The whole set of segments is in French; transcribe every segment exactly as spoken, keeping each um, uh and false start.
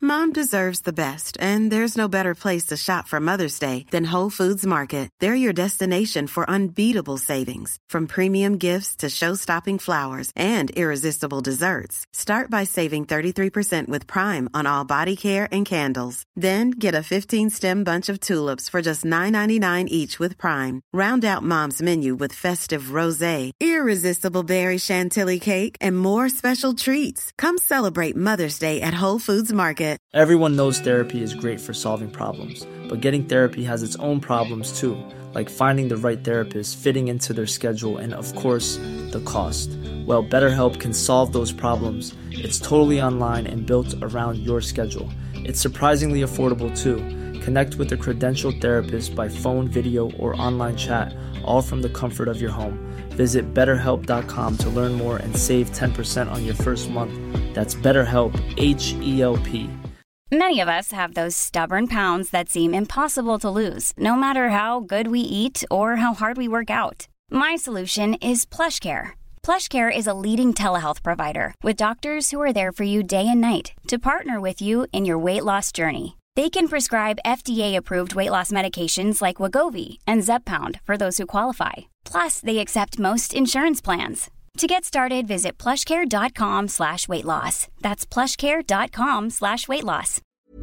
Mom deserves the best, and there's no better place to shop for Mother's Day than Whole Foods Market. They're your destination for unbeatable savings, from premium gifts to show-stopping flowers and irresistible desserts. Start by saving thirty-three percent with Prime on all body care and candles. Then get a fifteen-stem bunch of tulips for just nine ninety-nine each with Prime. Round out Mom's menu with festive rosé, irresistible berry chantilly cake, and more special treats. Come celebrate Mother's Day at Whole Foods Market. Everyone knows therapy is great for solving problems, but getting therapy has its own problems too, like finding the right therapist, fitting into their schedule, and of course, the cost. Well, BetterHelp can solve those problems. It's totally online and built around your schedule. It's surprisingly affordable too. Connect with a credentialed therapist by phone, video, or online chat, all from the comfort of your home. Visit better help dot com to learn more and save ten percent on your first month. That's BetterHelp, H E L P. Many of us have those stubborn pounds that seem impossible to lose, no matter how good we eat or how hard we work out. My solution is PlushCare. PlushCare is a leading telehealth provider with doctors who are there for you day and night to partner with you in your weight loss journey. They can prescribe F D A-approved weight loss medications like Wegovy and Zepbound for those who qualify. Plus, they accept most insurance plans. To get started, visit plushcare.com slash weight loss. That's plushcare.com slash weight loss.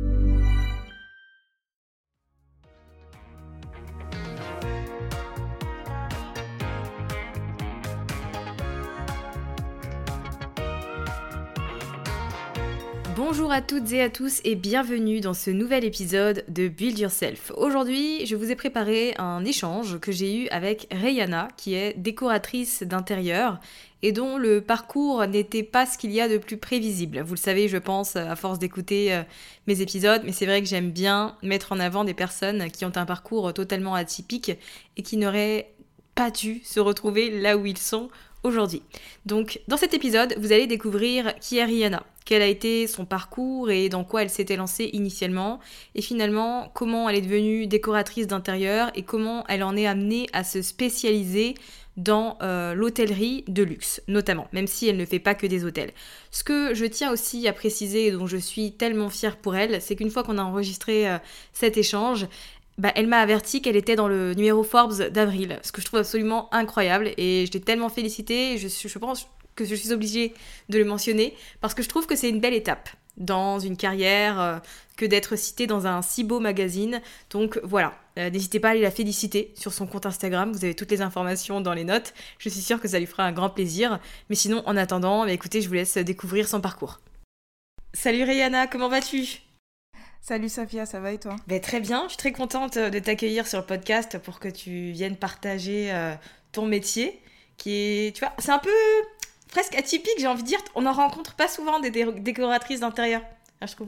Bonjour à toutes et à tous et bienvenue dans ce nouvel épisode de Build Yourself. Aujourd'hui, je vous ai préparé un échange que j'ai eu avec Rayana, qui est décoratrice d'intérieur et dont le parcours n'était pas ce qu'il y a de plus prévisible. Vous le savez, je pense, à force d'écouter euh, mes épisodes, mais c'est vrai que j'aime bien mettre en avant des personnes qui ont un parcours totalement atypique et qui n'auraient pas dû se retrouver là où ils sont aujourd'hui. Donc, dans cet épisode, vous allez découvrir qui est Rayana, quel a été son parcours et dans quoi elle s'était lancée initialement, et finalement, comment elle est devenue décoratrice d'intérieur et comment elle en est amenée à se spécialiser dans euh, l'hôtellerie de luxe, notamment, même si elle ne fait pas que des hôtels. Ce que je tiens aussi à préciser et dont je suis tellement fière pour elle, c'est qu'une fois qu'on a enregistré euh, cet échange, bah, elle m'a averti qu'elle était dans le numéro Forbes d'avril, ce que je trouve absolument incroyable et je l'ai tellement félicitée, je, je pense que je suis obligée de le mentionner parce que je trouve que c'est une belle étape dans une carrière euh, que d'être citée dans un si beau magazine. Donc voilà, euh, n'hésitez pas à aller la féliciter sur son compte Instagram, vous avez toutes les informations dans les notes, je suis sûre que ça lui fera un grand plaisir. Mais sinon, en attendant, bah, écoutez, je vous laisse découvrir son parcours. Salut Rayana, comment vas-tu ? Salut Safia, ça va et toi ? Ben, très bien, je suis très contente de t'accueillir sur le podcast pour que tu viennes partager euh, ton métier qui est, tu vois, c'est un peu presque atypique, j'ai envie de dire, on n'en rencontre pas souvent des dé- décoratrices d'intérieur, hein, je trouve.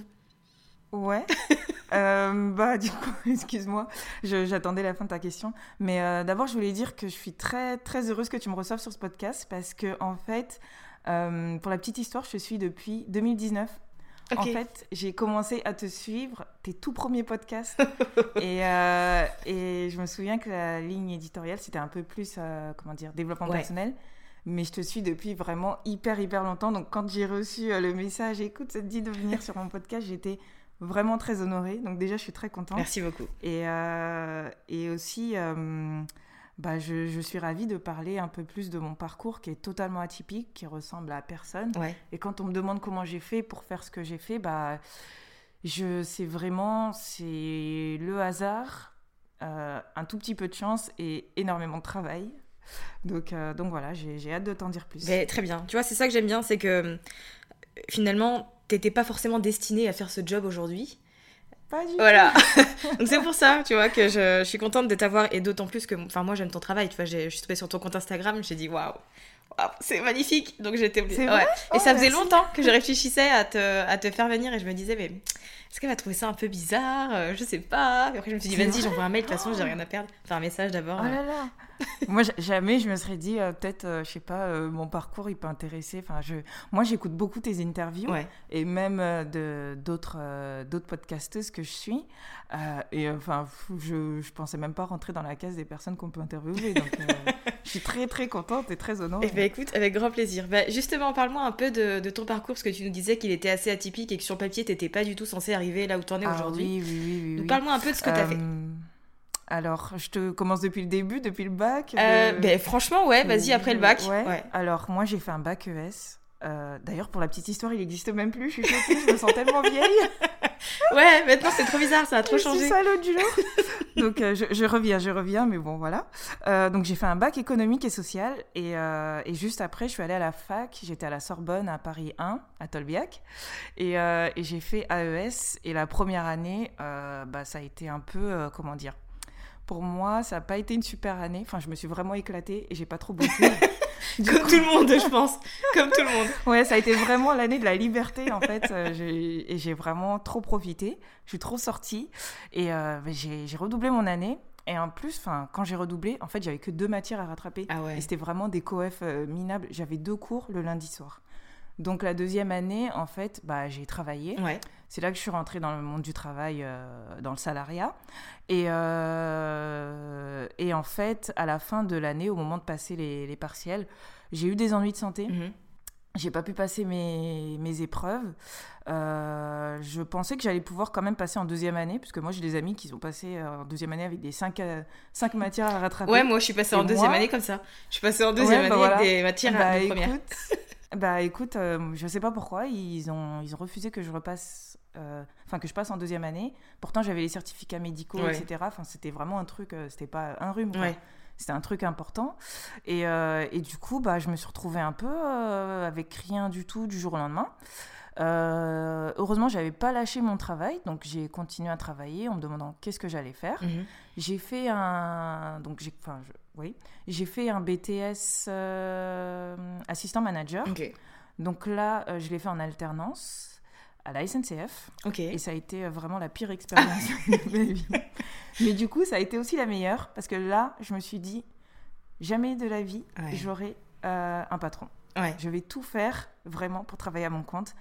Ouais, euh, bah du coup, excuse-moi, je, j'attendais la fin de ta question, mais euh, d'abord je voulais dire que je suis très très heureuse que tu me reçoives sur ce podcast parce que en fait, euh, pour la petite histoire, je te suis depuis deux mille dix-neuf. Okay. En fait, j'ai commencé à te suivre, tes tout premiers podcasts, et, euh, et je me souviens que la ligne éditoriale, c'était un peu plus, euh, comment dire, développement ouais. personnel, mais je te suis depuis vraiment hyper, hyper longtemps. Donc, quand j'ai reçu euh, le message, écoute, ça te dit de venir sur mon podcast, j'étais vraiment très honorée. Donc, déjà, je suis très contente. Merci beaucoup. Et, euh, et aussi... Euh, Bah, je, je suis ravie de parler un peu plus de mon parcours qui est totalement atypique, qui ressemble à personne. Ouais. Et quand on me demande comment j'ai fait pour faire ce que j'ai fait, bah, je, c'est vraiment c'est le hasard, euh, un tout petit peu de chance et énormément de travail. Donc, euh, donc voilà, j'ai, j'ai hâte de t'en dire plus. Mais, très bien. Tu vois, c'est ça que j'aime bien, c'est que finalement, t'étais pas forcément destinée à faire ce job aujourd'hui. Pas du voilà. Donc c'est pour ça, tu vois, que je, je suis contente de t'avoir et d'autant plus que, enfin moi j'aime ton travail, tu vois, j'ai, je suis tombée sur ton compte Instagram, j'ai dit waouh, waouh, c'est magnifique, donc j'étais obligée. C'est vrai ouais. Oh, et ça faisait merci. longtemps que je réfléchissais à te, à te faire venir et je me disais mais est-ce qu'elle va trouver ça un peu bizarre, euh, je sais pas. Et après je me suis dit c'est vas-y, vrai j'envoie un mail, de toute façon j'ai rien à perdre, enfin un message d'abord. Oh là là. Moi jamais je me serais dit euh, peut-être euh, je sais pas euh, mon parcours il peut intéresser, enfin je moi j'écoute beaucoup tes interviews ouais. et même euh, de d'autres euh, d'autres podcasteuses que je suis euh, et enfin euh, je je pensais même pas rentrer dans la case des personnes qu'on peut interviewer donc euh, Je suis très très contente et très honorée. Eh ben, écoute, avec grand plaisir. Bah, justement, parle-moi un peu de, de ton parcours, parce que tu nous disais qu'il était assez atypique et que sur papier, t'étais pas du tout censée arriver là où t'en es Ah aujourd'hui. oui, oui, oui, oui. Donc oui. parle-moi un peu de ce que t'as Euh, fait. Alors, je te commence depuis le début, depuis le bac. Euh, de- ben, franchement, ouais, vas-y, après le bac. Ouais. Ouais. Alors, moi, j'ai fait un bac E S. Euh, D'ailleurs, pour la petite histoire, il n'existe même plus. Je suis choquée, je me sens tellement vieille. Ouais, maintenant c'est trop bizarre, ça a trop Je suis changé. ça l'autre jour. Donc, euh, je, je reviens, je reviens, mais bon, voilà. Euh, donc, j'ai fait un bac économique et social. Et, euh, et juste après, je suis allée à la fac. J'étais à la Sorbonne, à Paris un, à Tolbiac. Et, euh, et j'ai fait A E S. Et la première année, euh, bah, ça a été un peu, euh, comment dire, pour moi, ça n'a pas été une super année. Enfin, je me suis vraiment éclatée et j'ai pas trop bossé. Comme tout le monde, je pense. Comme tout le monde. Ouais, ça a été vraiment l'année de la liberté, en fait. Euh, j'ai- et j'ai vraiment trop profité. Je suis trop sortie. Et euh, bah, j'ai j'ai redoublé mon année. Et en plus, quand j'ai redoublé, en fait, j'avais que deux matières à rattraper. Ah ouais. Et c'était vraiment des coefs euh, minables. J'avais deux cours le lundi soir. Donc, la deuxième année, en fait, bah, j'ai travaillé. Ouais. C'est là que je suis rentrée dans le monde du travail, euh, dans le salariat. Et, euh, et en fait, à la fin de l'année, au moment de passer les, les partiels, j'ai eu des ennuis de santé. Mhm. J'ai pas pu passer mes, mes épreuves. Euh, je pensais que j'allais pouvoir quand même passer en deuxième année, puisque moi j'ai des amis qui sont passés euh, en deuxième année avec des cinq, euh, cinq matières à rattraper. Ouais, moi je suis passée Et en deuxième moi- année comme ça. Je suis passée en deuxième Ouais, année bah voilà. avec des matières bah, à de première. écoute, bah écoute, euh, je sais pas pourquoi, ils ont, ils ont refusé que je repasse, euh, enfin que je passe en deuxième année. Pourtant j'avais les certificats médicaux, Ouais. et cetera. Enfin c'était vraiment un truc, euh, c'était pas un rhume, quoi. Ouais. C'était un truc important. Et, euh, et du coup, bah, je me suis retrouvée un peu euh, avec rien du tout du jour au lendemain. Euh, heureusement, je n'avais pas lâché mon travail, donc j'ai continué à travailler en me demandant qu'est-ce que j'allais faire. Mhm. J'ai fait un, donc j'ai, enfin, je- oui, j'ai fait un B T S euh, assistant manager. Ok. Donc là, euh, je l'ai fait en alternance à la S N C F. Ok. Et ça a été euh, vraiment la pire expérience de ma vie. Mais du coup, ça a été aussi la meilleure, parce que là, je me suis dit, jamais de la vie, Ouais. j'aurai euh, un patron. Ouais. Je vais tout faire, vraiment, pour travailler à mon compte.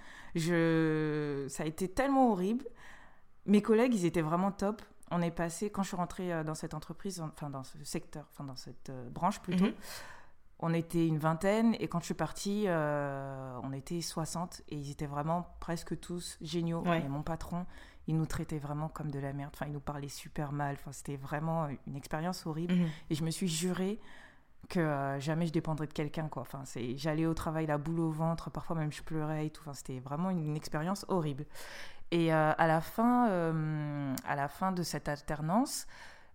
Je... Ça a été tellement horrible. Mes collègues, ils étaient vraiment top. On est passé, quand je suis rentrée euh, dans cette entreprise, enfin dans ce secteur, enfin dans cette euh, branche plutôt, Mhm. on était une vingtaine. Et quand je suis partie, euh, on était soixante. Et ils étaient vraiment presque tous géniaux. Ouais. Et mon patron, il nous traitait vraiment comme de la merde. Enfin, il nous parlait super mal. Enfin, c'était vraiment une expérience horrible. Mhm. Et je me suis juré que euh, jamais je dépendrais de quelqu'un, quoi. Enfin, c'est... J'allais au travail la boule au ventre, parfois même je pleurais et tout. Enfin, c'était vraiment une, une expérience horrible. Et euh, à, la fin, euh, à la fin de cette alternance,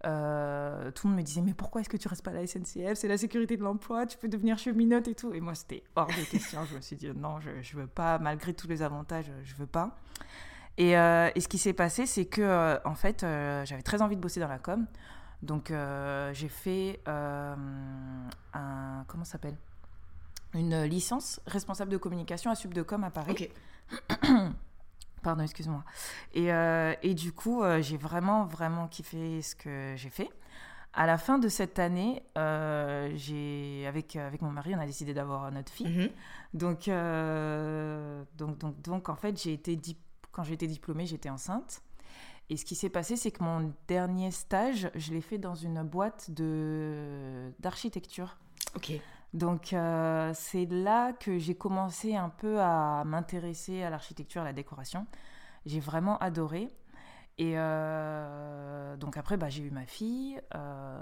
euh, tout le monde me disait « Mais pourquoi est-ce que tu restes pas à la S N C F ? C'est la sécurité de l'emploi, tu peux devenir cheminote et tout. » Et moi, c'était hors de question. Je me suis dit « Non, je, je veux pas, malgré tous les avantages, je veux pas. » Et, euh, et ce qui s'est passé, c'est que, euh, en fait, euh, j'avais très envie de bosser dans la com. Donc, euh, j'ai fait euh, un... Comment ça s'appelle ? Une licence responsable de communication à Subdecom à Paris. Ok. Pardon, excuse-moi. Et, euh, et du coup, euh, j'ai vraiment, vraiment kiffé ce que j'ai fait. À la fin de cette année, euh, j'ai, avec, avec mon mari, on a décidé d'avoir notre fille. Mhm. Donc, euh, donc, donc, donc, en fait, j'ai été dip- quand j'ai été diplômée, j'étais enceinte. Et ce qui s'est passé, c'est que mon dernier stage, je l'ai fait dans une boîte de, d'architecture. Ok. Donc, euh, c'est là que j'ai commencé un peu à m'intéresser à l'architecture, à la décoration. J'ai vraiment adoré. Et euh, donc après, bah, j'ai eu ma fille. Euh,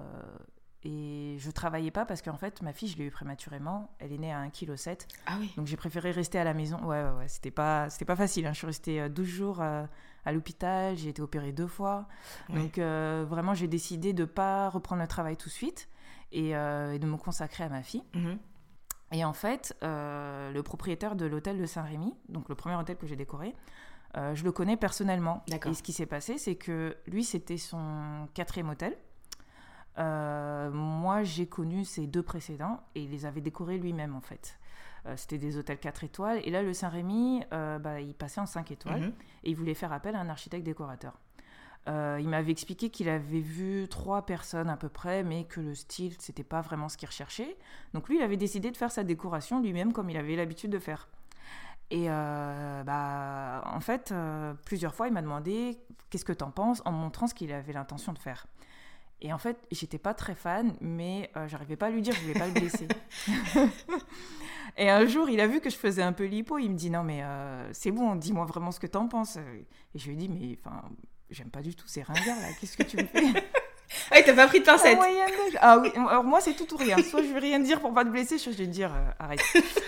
et je ne travaillais pas parce qu'en fait, ma fille, je l'ai eue prématurément. Elle est née à un virgule sept kilos. Ah oui. Donc, j'ai préféré rester à la maison. Ouais, ouais, ouais. C'était pas, c'était pas facile, hein. Je suis restée euh, douze jours euh, à l'hôpital. J'ai été opérée deux fois. Ouais. Donc, euh, vraiment, j'ai décidé de ne pas reprendre le travail tout de suite. Et, euh, et de me consacrer à ma fille. Mhm. Et en fait, euh, le propriétaire de l'hôtel de Saint-Rémy, donc le premier hôtel que j'ai décoré, euh, je le connais personnellement. D'accord. Et ce qui s'est passé, c'est que lui, c'était son quatrième hôtel. Euh, moi, j'ai connu ses deux précédents et il les avait décorés lui-même, en fait. Euh, c'était des hôtels quatre étoiles. Et là, le Saint-Rémy, euh, bah, il passait en cinq étoiles. Mhm. Et il voulait faire appel à un architecte décorateur. Euh, il m'avait expliqué qu'il avait vu trois personnes à peu près, mais que le style, c'était pas vraiment ce qu'il recherchait. Donc lui, il avait décidé de faire sa décoration lui-même comme il avait l'habitude de faire. Et euh, bah, en fait, euh, plusieurs fois, il m'a demandé « Qu'est-ce que t'en penses ?» en me montrant ce qu'il avait l'intention de faire. Et en fait, j'étais pas très fan, mais euh, j'arrivais pas à lui dire, je voulais pas le blesser. Et un jour, il a vu que je faisais un peu lipo, il me dit « Non, mais euh, c'est bon, dis-moi vraiment ce que t'en penses. » Et je lui ai dit « Mais enfin, j'aime pas du tout ces ringards, là, qu'est-ce que tu me fais ?» Ah, t'as pas pris de pincettes. Ah, ah oui, alors moi, c'est tout ou rien. Soit je vais rien dire pour pas te blesser, soit je vais te dire euh, « Arrête. »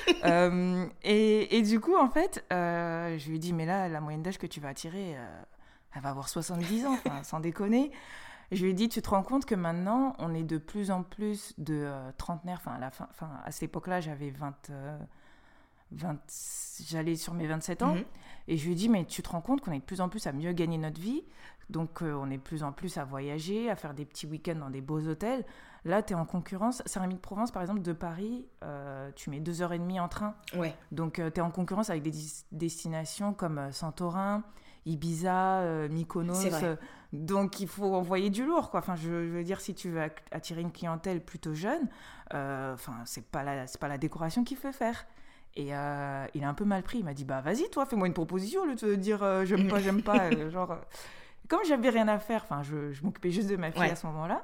euh, et, et du coup, en fait, euh, je lui ai dit « Mais là, la moyenne d'âge que tu vas attirer, euh, elle va avoir soixante-dix ans, sans déconner. » Je lui ai dit, tu te rends compte que maintenant, on est de plus en plus de euh, trentenaires. Enfin, à, la fin, enfin, à cette époque-là, j'avais vingt, euh, vingt, j'allais sur mes vingt-sept ans. Mm-hmm. Et je lui ai dit, mais tu te rends compte qu'on est de plus en plus à mieux gagner notre vie. Donc, euh, on est de plus en plus à voyager, à faire des petits week-ends dans des beaux hôtels. Là, tu es en concurrence. Saint-Rémy-de-Provence, par exemple, de Paris, euh, tu mets deux heures et demie en train. Ouais. Donc, euh, tu es en concurrence avec des dis- destinations comme euh, Santorin, Ibiza, euh, Mykonos. C'est vrai. Euh, donc, il faut envoyer du lourd, quoi. Enfin, je, je veux dire, si tu veux attirer une clientèle plutôt jeune, euh, enfin, c'est pas la, c'est pas la décoration qu'il faut faire. Et euh, il a un peu mal pris. Il m'a dit, bah, vas-y, toi, fais-moi une proposition, au lieu de te dire, euh, j'aime pas, j'aime pas. euh, genre, euh... Comme j'avais rien à faire, enfin, je, je m'occupais juste de ma fille ouais. à ce moment-là,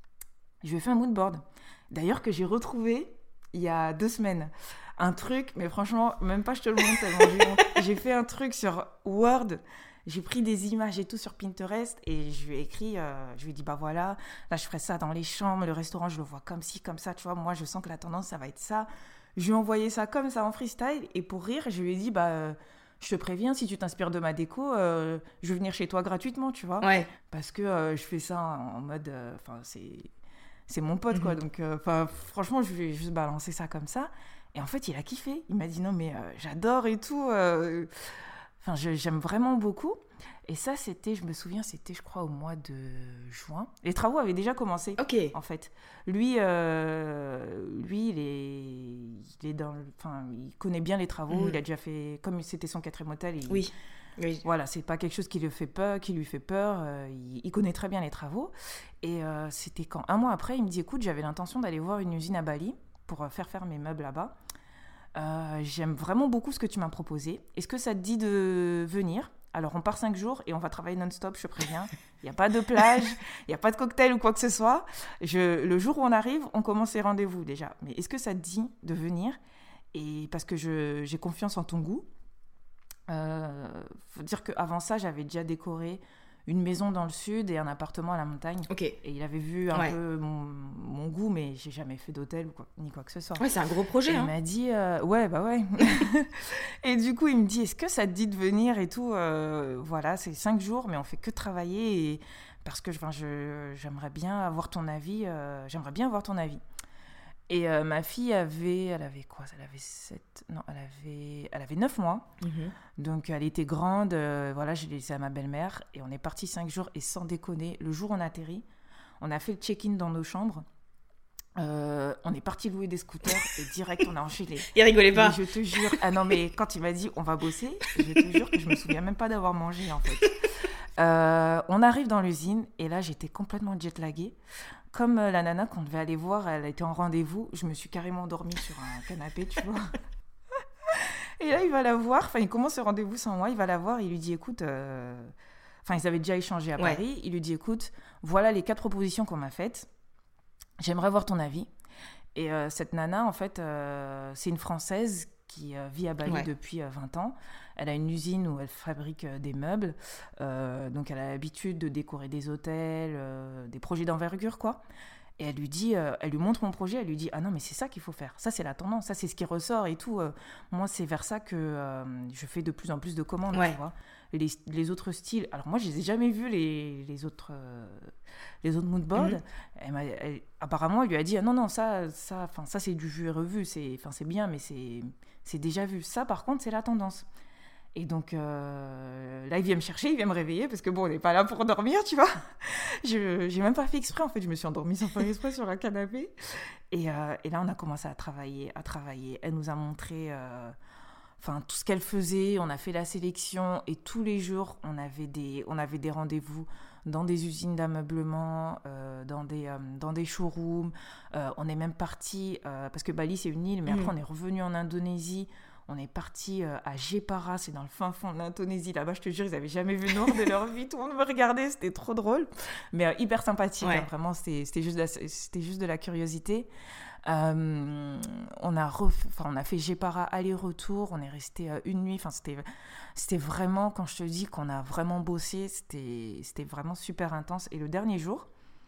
je lui ai fait un mood board. D'ailleurs, que j'ai retrouvé il y a deux semaines. Un truc, mais franchement, même pas je te le montre tellement j'ai honte. J'ai fait un truc sur Word. J'ai pris des images et tout sur Pinterest et je lui ai écrit, euh, je lui ai dit, bah voilà, là je ferai ça dans les chambres, le restaurant je le vois comme ci, comme ça, tu vois, moi je sens que la tendance ça va être ça. Je lui ai envoyé ça comme ça en freestyle et pour rire, je lui ai dit, bah euh, je te préviens, si tu t'inspires de ma déco, euh, je vais venir chez toi gratuitement, tu vois. Ouais. Parce que euh, je fais ça en, en mode, enfin euh, c'est, c'est mon pote quoi, mm-hmm. donc enfin euh, franchement je lui ai juste balancé ça comme ça et en fait il a kiffé, il m'a dit non mais euh, j'adore et tout. Euh... Enfin, je, j'aime vraiment beaucoup. Et ça, c'était, je me souviens, c'était, je crois, au mois de juin. Les travaux avaient déjà commencé, Ok. en fait. Lui, euh, lui il, est, il, est dans, enfin, il connaît bien les travaux. Mmh. Il a déjà fait, comme c'était son quatrième hôtel. Il, oui. oui. Voilà, c'est pas quelque chose qui lui fait peur. Qui lui fait peur. Euh, il, il connaît très bien les travaux. Et euh, c'était quand, un mois après, il me dit, écoute, j'avais l'intention d'aller voir une usine à Bali pour faire faire mes meubles là-bas. Euh, j'aime vraiment beaucoup ce que tu m'as proposé. Est-ce que ça te dit de venir ? Alors, on part cinq jours et on va travailler non-stop, je te préviens. Il n'y a pas de plage, il n'y a pas de cocktail ou quoi que ce soit. Je, le jour où on arrive, on commence les rendez-vous déjà. Mais est-ce que ça te dit de venir ? Et parce que je, j'ai confiance en ton goût. Il euh, faut dire qu'avant ça, j'avais déjà décoré une maison dans le sud et un appartement à la montagne. Ok. Et il avait vu un ouais. peu mon, mon goût, mais j'ai jamais fait d'hôtel ou quoi, ni quoi que ce soit. Ouais, c'est un gros projet. Et hein. Il m'a dit, euh, ouais, bah ouais. Et du coup, il me dit, est-ce que ça te dit de venir et tout euh, Voilà, c'est cinq jours, mais on fait que travailler. Et... Parce que enfin, je, j'aimerais bien avoir ton avis. Euh, j'aimerais bien avoir ton avis. Et euh, ma fille avait, elle avait quoi ? Elle avait sept, non, elle avait, elle avait neuf mois. Mm-hmm. Donc elle était grande. Euh, voilà, je l'ai laissée à ma belle-mère et on est parti cinq jours. Et sans déconner, le jour où on a atterri, on a fait le check-in dans nos chambres. Euh, on est parti louer des scooters et direct on a enchaîné. Il rigolait pas. Mais je te jure, ah non mais quand il m'a dit on va bosser, je te jure que je me souviens même pas d'avoir mangé en fait. Euh, on arrive dans l'usine et là j'étais complètement jet-laguée. Comme euh, la nana qu'on devait aller voir, elle était en rendez-vous, je me suis carrément endormie sur un canapé, tu vois. Et là, il va la voir, enfin, il commence ce rendez-vous sans moi, il va la voir, il lui dit, écoute, euh... enfin, ils avaient déjà échangé à ouais. Paris, il lui dit, écoute, voilà les quatre propositions qu'on m'a faites, j'aimerais avoir ton avis. Et euh, cette nana, en fait, euh, c'est une Française qui euh, vit à Bali ouais. depuis euh, vingt ans. Elle a une usine où elle fabrique euh, des meubles. Euh, donc, elle a l'habitude de décorer des hôtels, euh, des projets d'envergure, quoi. Et elle lui dit, euh, elle lui montre mon projet, elle lui dit « Ah non, mais c'est ça qu'il faut faire. Ça, c'est la tendance. Ça, c'est ce qui ressort et tout. Euh, moi, c'est vers ça que euh, je fais de plus en plus de commandes, ouais. tu vois. Les, les autres styles... Alors, moi, je les ai jamais vus, les, les autres... Euh, les autres moodboards, mm-hmm. elle m'a, elle, apparemment, elle lui a dit ah, non, non, ça, ça, ça c'est du vu et revu, c'est, c'est bien, mais c'est, c'est déjà vu. Ça, par contre, c'est la tendance. Et donc, euh, là, il vient me chercher, il vient me réveiller, parce que bon, on n'est pas là pour dormir, tu vois. Je n'ai même pas fait exprès, en fait, je me suis endormie sans faire exprès sur un canapé. Et, euh, et là, on a commencé à travailler, à travailler. Elle nous a montré... Euh, Enfin, tout ce qu'elle faisait, on a fait la sélection et tous les jours, on avait des, on avait des rendez-vous dans des usines d'ameublement, euh, dans, des, euh, dans des showrooms. Euh, on est même parti, euh, parce que Bali, c'est une île, mais mmh. après, on est revenu en Indonésie. On est parti euh, à Jepara, c'est dans le fin fond de l'Indonésie. Là-bas, je te jure, ils n'avaient jamais vu Nord de leur vie. Tout le monde me regardait, c'était trop drôle. Mais euh, hyper sympathique, ouais. hein, vraiment, c'était, c'était, juste de la, c'était juste de la curiosité. Euh, on, a ref... enfin, on a fait Jepara aller-retour, on est resté euh, une nuit. Enfin, c'était, c'était vraiment, quand je te dis qu'on a vraiment bossé, c'était, c'était vraiment super intense. Et le dernier jour,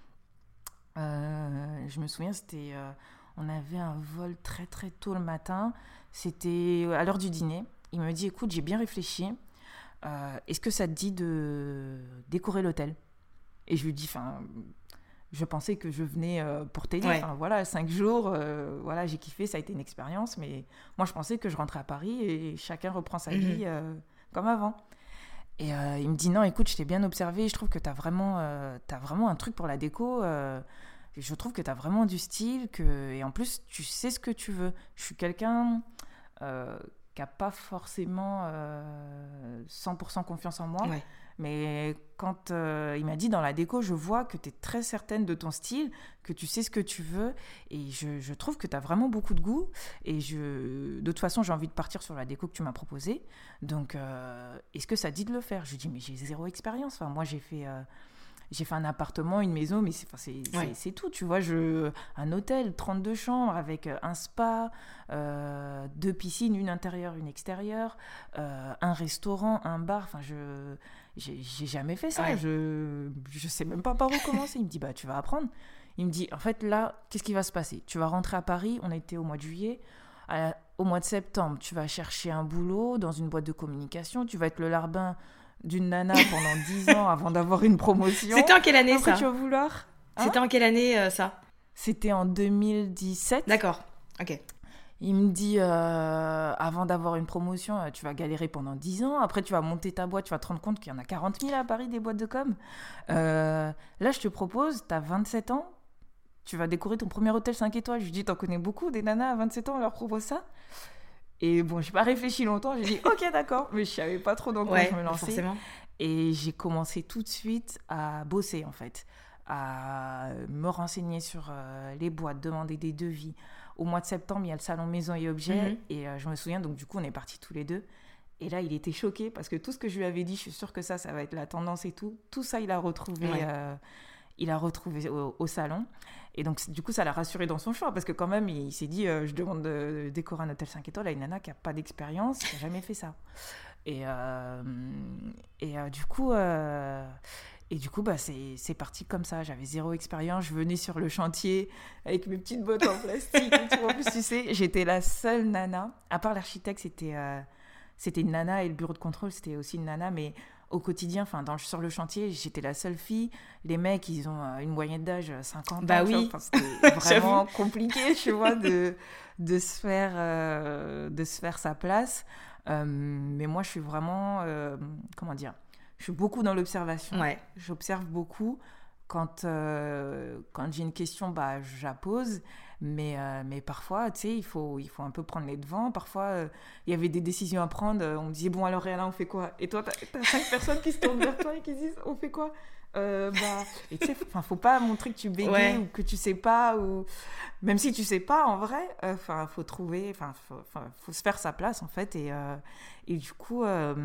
euh, je me souviens, c'était, euh, on avait un vol très très tôt le matin. C'était à l'heure du dîner. Il me dit, écoute, j'ai bien réfléchi. Euh, est-ce que ça te dit de décorer l'hôtel ? Et je lui dis, enfin... Je pensais que je venais euh, pour t'aider. Ouais. Enfin, voilà, cinq jours, euh, voilà, j'ai kiffé, ça a été une expérience. Mais moi, je pensais que je rentrais à Paris et chacun reprend sa mmh. vie euh, comme avant. Et euh, il me dit, non, écoute, je t'ai bien observé. Je trouve que tu as vraiment, euh, t'as vraiment un truc pour la déco. Euh, je trouve que tu as vraiment du style. Que... Et en plus, tu sais ce que tu veux. Je suis quelqu'un euh, qui n'a pas forcément euh, cent pour cent confiance en moi. Ouais. Mais quand euh, il m'a dit dans la déco, je vois que tu es très certaine de ton style, que tu sais ce que tu veux. Et je, je trouve que tu as vraiment beaucoup de goût. Et je, de toute façon, j'ai envie de partir sur la déco que tu m'as proposée. Donc, euh, est-ce que ça dit de le faire ? Je lui dis, mais j'ai zéro expérience. Enfin, moi, j'ai fait... Euh, J'ai fait un appartement, une maison, mais c'est, c'est, ouais. c'est, c'est tout, tu vois. Je, un hôtel, trente-deux chambres, avec un spa, euh, deux piscines, une intérieure, une extérieure, euh, un restaurant, un bar. Enfin, je, j'ai, j'ai jamais fait ça. Ouais. Je, je sais même pas par où commencer. Il me dit, bah, tu vas apprendre. Il me dit, en fait, là, qu'est-ce qui va se passer ? Tu vas rentrer à Paris, on était au mois de juillet. À, au mois de septembre, tu vas chercher un boulot dans une boîte de communication. Tu vas être le larbin d'une nana pendant dix ans avant d'avoir une promotion. C'était en quelle année, Après, ça ? tu vas vouloir hein C'était en quelle année, euh, ça ? C'était en deux mille dix-sept. D'accord, ok. Il me dit, euh, avant d'avoir une promotion, euh, tu vas galérer pendant dix ans. Après, tu vas monter ta boîte, tu vas te rendre compte qu'il y en a quarante mille à Paris, des boîtes de com. Euh, là, je te propose, tu as vingt-sept ans, tu vas décorer ton premier hôtel cinq étoiles. Je lui dis, t'en connais beaucoup, des nanas à vingt-sept ans, on leur propose ça ? Et bon, je n'ai pas réfléchi longtemps, j'ai dit « Ok, d'accord », mais je ne savais pas trop dans quoi ouais, je me lançais. Forcément. Et j'ai commencé tout de suite à bosser, en fait, à me renseigner sur euh, les boîtes, demander des devis. Au mois de septembre, il y a le salon Maison et Objets, mm-hmm. et euh, je me souviens, donc du coup, on est partis tous les deux. Et là, il était choqué, parce que tout ce que je lui avais dit, je suis sûre que ça, ça va être la tendance et tout, tout ça, il a retrouvé... Ouais. Euh, il a retrouvé au, au salon. Et donc, du coup, ça l'a rassuré dans son choix. Parce que quand même, il, il s'est dit, euh, je demande de, de décorer un hôtel cinq étoiles à une nana qui n'a pas d'expérience, qui n'a jamais fait ça. Et, euh, et euh, du coup, euh, et du coup bah, c'est, c'est parti comme ça. J'avais zéro expérience. Je venais sur le chantier avec mes petites bottes en plastique. Et tout. En plus, tu sais, j'étais la seule nana. À part l'architecte, c'était, euh, c'était une nana. Et le bureau de contrôle, c'était aussi une nana. Mais... au quotidien, enfin, dans, sur le chantier, j'étais la seule fille. Les mecs, ils ont euh, une moyenne d'âge cinquante bah ans. Oui. Enfin, c'était vraiment compliqué, tu vois, de, de, se faire, euh, de se faire sa place. Euh, mais moi, je suis vraiment, euh, comment dire, je suis beaucoup dans l'observation. Ouais. J'observe beaucoup. Quand, euh, quand j'ai une question, bah, je la pose. Mais, euh, mais parfois, tu sais, il faut, il faut un peu prendre les devants. Parfois, il euh, y avait des décisions à prendre. On me disait, bon, alors, Réana, on fait quoi ? Et toi, t'as, t'as cinq personnes qui se tournent vers toi et qui disent, on fait quoi ? euh, bah... Et tu sais, il ne faut pas montrer que tu bégayes ouais. ou que tu ne sais pas. Ou... Même si tu ne sais pas, en vrai, il euh, faut trouver... Enfin, il faut, faut se faire sa place, en fait. Et, euh, et du coup... Euh,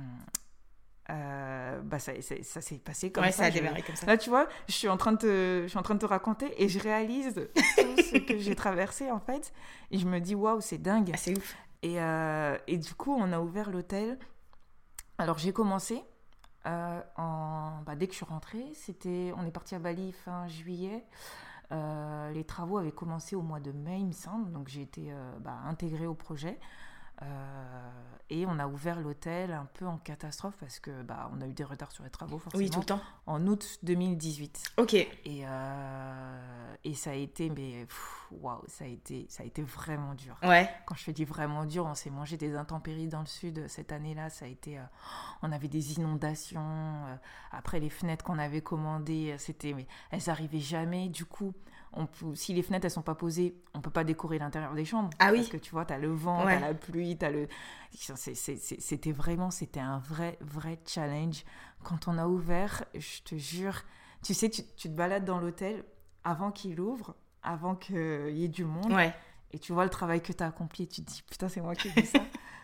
Euh, bah ça, ça, ça s'est passé comme ouais, ça. ça a démarré comme ça. Là, tu vois, je suis en train de te, je suis en train de te raconter et je réalise tout ce que j'ai traversé, en fait. Et je me dis, waouh, c'est dingue. Ah, c'est ouf. Et, euh, et du coup, on a ouvert l'hôtel. Alors, j'ai commencé euh, en... bah, dès que je suis rentrée. C'était... On est parti à Bali fin juillet. Euh, les travaux avaient commencé au mois de mai, il me semble. Donc, j'ai été euh, bah, intégrée au projet. Euh, et on a ouvert l'hôtel un peu en catastrophe parce que bah on a eu des retards sur les travaux forcément. Oui, tout le temps. En août deux mille dix-huit. Ok. Et euh, et ça a été mais waouh ça a été ça a été vraiment dur. Ouais. Quand je te dis vraiment dur, on s'est mangé des intempéries dans le sud cette année-là. Ça a été euh, on avait des inondations. Euh, après les fenêtres qu'on avait commandées, c'était mais elles arrivaient jamais. Du coup. On peut, si les fenêtres elles sont pas posées, on peut pas décorer l'intérieur des chambres. Ah oui. Parce que tu vois, t'as le vent, ouais. t'as la pluie, t'as le. C'est, c'est, c'est, c'était vraiment, c'était un vrai, vrai challenge. Quand on a ouvert, je te jure, tu sais, tu, tu te balades dans l'hôtel avant qu'il ouvre, avant qu'il y ait du monde. Ouais. Et tu vois le travail que t'as accompli, et tu te dis putain, c'est moi qui ai fait ça.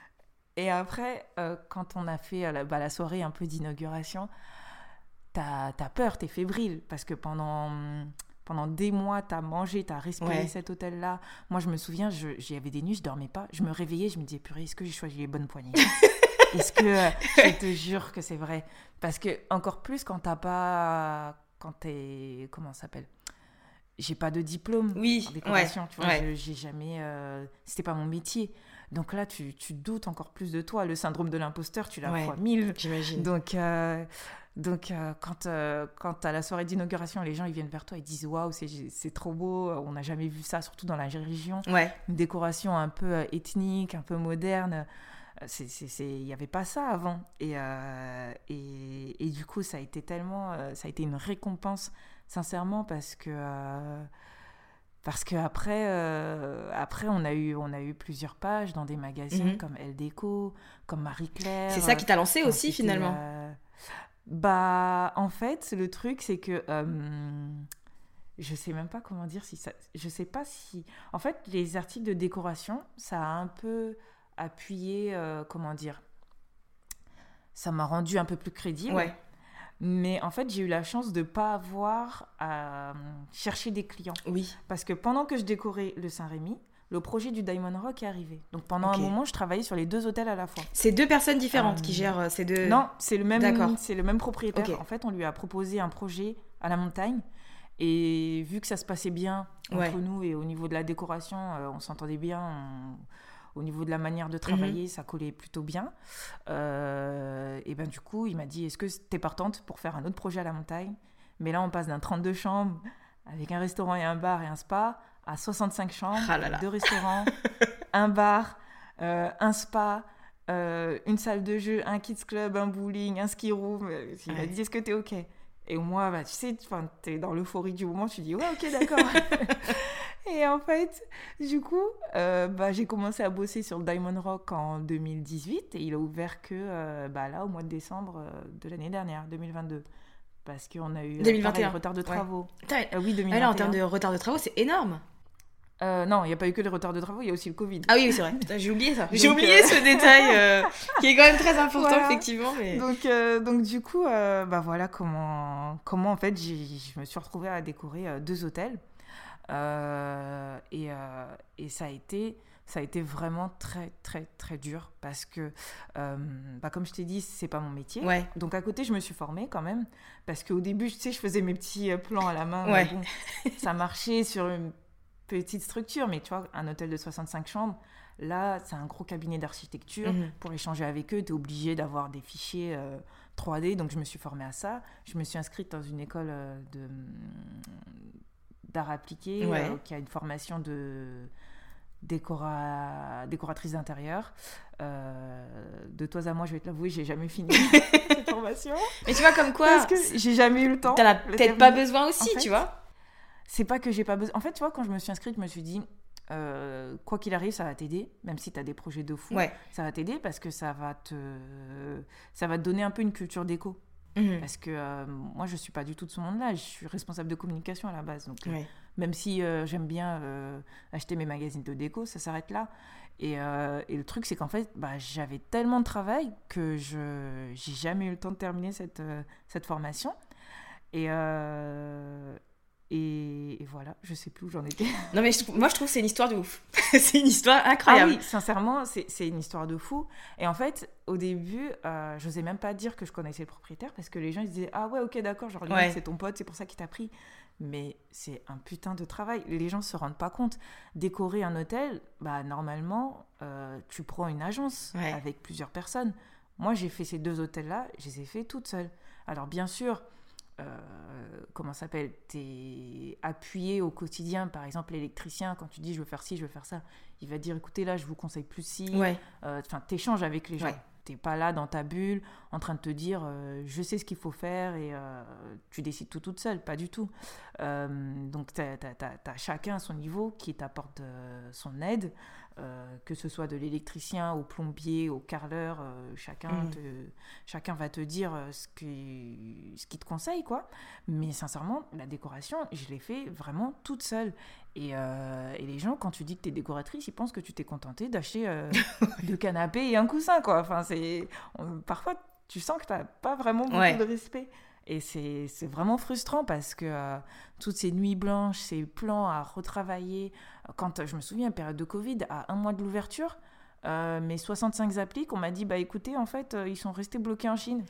Et après, euh, quand on a fait euh, la, bah, la soirée un peu d'inauguration, t'as, t'as peur, t'es fébrile, parce que pendant, pendant des mois, t'as mangé, t'as respiré Ouais. cet hôtel-là. Moi, je me souviens, je, j'y avais des nuits, je dormais pas. Je me réveillais, je me disais, purée, est-ce que j'ai choisi les bonnes poignées? Est-ce que, euh, je te jure que c'est vrai. Parce que, encore plus quand t'as pas... Quand t'es... Comment ça s'appelle? J'ai pas de diplôme Oui, en décoration, ouais, tu vois, ouais. je, j'ai jamais... euh, C'était pas mon métier. Donc là, tu, tu doutes encore plus de toi. Le syndrome de l'imposteur, tu l'as Ouais. fois mille. J'imagine. Donc, euh, donc euh, quand, euh, quand à la soirée d'inauguration, les gens ils viennent vers toi, ils disent waouh, c'est, c'est trop beau, on n'a jamais vu ça, surtout dans la région. Ouais. Une décoration un peu euh, ethnique, un peu moderne. C'est, c'est, c'est... Il n'y avait pas ça avant. Et, euh, et, et du coup, ça a été tellement. Euh, ça a été une récompense, sincèrement, parce que. Euh, parce qu'après, euh, après, on a, eu, on a eu plusieurs pages dans des magazines Mhm. comme Elle Déco, comme Marie-Claire. C'est ça qui t'a lancé Enfin, aussi, c'était, finalement. euh, Bah, en fait, le truc, c'est que. Euh, je sais même pas comment dire si ça. Je sais pas si. En fait, les articles de décoration, ça a un peu appuyé. Euh, comment dire? Ça m'a rendu un peu plus crédible. Ouais. Mais en fait, j'ai eu la chance de ne pas avoir à euh, chercher des clients. Oui. Parce que pendant que je décorais le Saint-Rémy, le projet du Diamond Rock est arrivé. Donc pendant Ok. un moment, je travaillais sur les deux hôtels à la fois. C'est deux personnes différentes Euh, qui gèrent euh, ces deux... Non, c'est le même, D'accord. c'est le même propriétaire. Ok. En fait, on lui a proposé un projet à la montagne. Et vu que ça se passait bien entre Ouais. nous et au niveau de la décoration, euh, on s'entendait bien. on- Au niveau de la manière de travailler, Mhm. ça collait plutôt bien. Euh, et ben du coup, il m'a dit, est-ce que t'es partante pour faire un autre projet à la montagne? Mais là, on passe d'un trente-deux chambres avec un restaurant et un bar et un spa à soixante-cinq chambres, Ah là là. avec deux restaurants, un bar, euh, un spa, euh, une salle de jeu, un kids club, un bowling, un ski room. Il m'a Ouais. dit, est-ce que t'es OK? Et moi, bah, tu sais, t'es dans l'euphorie du moment, tu dis, ouais, OK, d'accord. Et en fait, du coup, euh, bah, j'ai commencé à bosser sur le Diamond Rock en deux mille dix-huit et il a ouvert que euh, bah, là, au mois de décembre euh, de l'année dernière, deux mille vingt-deux. Parce qu'on a eu euh, deux mille vingt et pareil, un. retard de Ouais. travaux. Putain, Euh, oui, deux mille vingt et un. ah là, en termes de retard de travaux, c'est énorme. Euh, non, il n'y a pas eu que les retards de travaux, il y a aussi le Covid. Ah oui, oui, c'est vrai. Putain, j'ai oublié ça. J'ai Donc, oublié euh, ce détail euh, qui est quand même très important, Voilà. effectivement. Mais... Donc, euh, donc du coup, euh, bah voilà comment, comment en fait j'ai, je me suis retrouvée à décorer euh, deux hôtels. Euh, et, euh, et ça a été ça a été vraiment très très très dur parce que euh, bah, comme je t'ai dit, c'est pas mon métier. Ouais. Donc à côté, je me suis formée quand même parce qu'au début, tu sais, je faisais mes petits euh, plans à la main. Ouais. Mais bon, ça marchait sur une petite structure, mais tu vois, un hôtel de soixante-cinq chambres, là, c'est un gros cabinet d'architecture. Mhm. Pour échanger avec eux, tu es obligé d'avoir des fichiers euh, trois D. Donc je me suis formée à ça. Je me suis inscrite dans une école euh, de d'art appliqué, Ouais. euh, qui a une formation de décora... décoratrice d'intérieur. Euh, de toi à moi, je vais te l'avouer, j'ai jamais fini cette formation. Mais tu vois, comme quoi, Parce que j'ai jamais eu le temps. t'en as de le peut-être pas terminer. besoin aussi, En fait, tu vois. C'est pas que j'ai pas besoin. En fait, tu vois, quand je me suis inscrite, je me suis dit, euh, quoi qu'il arrive, ça va t'aider, même si tu as des projets de fou. Ouais. Ça va t'aider parce que ça va te, ça va te donner un peu une culture déco. Mhm. Parce que euh, moi, je suis pas du tout de ce monde-là. Je suis responsable de communication à la base. Donc, euh, Ouais. même si euh, j'aime bien euh, acheter mes magazines de déco, ça s'arrête là. Et, euh, et le truc, c'est qu'en fait, bah, j'avais tellement de travail que je j'ai jamais eu le temps de terminer cette, euh, cette formation. Et, euh, et, et voilà, je sais plus où j'en étais. Non, mais je trou- moi, je trouve que c'est une histoire de ouf. C'est une histoire Ah incroyable. oui, sincèrement, c'est, c'est une histoire de fou. Et en fait, au début, euh, je n'osais même pas dire que je connaissais le propriétaire parce que les gens ils disaient « Ah ouais, ok, d'accord, genre limite, Ouais. c'est ton pote, c'est pour ça qu'il t'a pris. » Mais c'est un putain de travail. Les gens ne se rendent pas compte. Décorer un hôtel, bah, normalement, euh, tu prends une agence Ouais. avec plusieurs personnes. Moi, j'ai fait ces deux hôtels-là, je les ai fait toute seule. Alors bien sûr, euh, comment ça s'appelle, t'es appuyé au quotidien. Par exemple, l'électricien, quand tu dis je veux faire ci, je veux faire ça, il va dire écoutez, là, je vous conseille plus ci. Ouais. Enfin, t'échanges avec les gens. Ouais. T'es pas là dans ta bulle, en train de te dire euh, je sais ce qu'il faut faire et euh, tu décides tout toute seule, pas du tout. Euh, donc t'as, t'as, t'as, t'as chacun à son niveau qui t'apporte euh, son aide. euh, que ce soit de l'électricien au plombier, au carreleur, euh, chacun, mmh. te, chacun va te dire ce qui, ce qui te conseille, quoi. Mais sincèrement, la décoration, je l'ai fait vraiment toute seule. Et, euh, et les gens, quand tu dis que tu es décoratrice, ils pensent que tu t'es contentée d'acheter euh, deux canapés et un coussin, quoi. Enfin, c'est... On, parfois, tu sens que tu n'as pas vraiment beaucoup ouais. de respect. Et c'est, c'est vraiment frustrant parce que euh, toutes ces nuits blanches, ces plans à retravailler, quand je me souviens, période de Covid, à un mois de l'ouverture, euh, mes soixante-cinq appliques, on m'a dit, bah écoutez, en fait, euh, ils sont restés bloqués en Chine.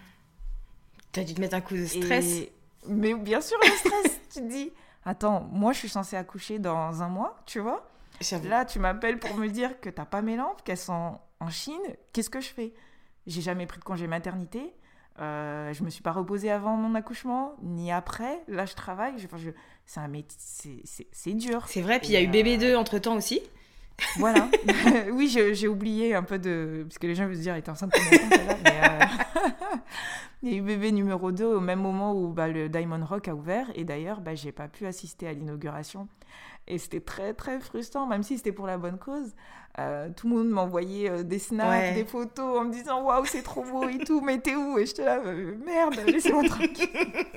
T'as dû te mettre un coup de stress. Et... Mais bien sûr, le stress, tu te dis, attends, moi je suis censée accoucher dans un mois, tu vois. J'avoue. Là, tu m'appelles pour me dire que t'as pas mes lampes, qu'elles sont en Chine, qu'est-ce que je fais ? J'ai jamais pris de congé maternité. Euh, je me suis pas reposée avant mon accouchement ni après. Là je travaille, je, enfin, je, c'est un métier, c'est, c'est, c'est dur. C'est vrai, puis il y a eu bébé deux entre temps aussi. Voilà. Oui, je, j'ai oublié un peu de, parce que les gens veulent se dire elle était enceinte combien de temps celle-là, mais euh... il y a eu bébé numéro deux au même moment où bah, le Diamond Rock a ouvert, et d'ailleurs bah, j'ai pas pu assister à l'inauguration. Et c'était très très frustrant, même si c'était pour la bonne cause. Euh, tout le monde m'envoyait euh, des snaps, ouais. des photos en me disant waouh, c'est trop beau et tout, mais t'es où ? Et j'étais là, euh, merde, laissez-moi tranquille.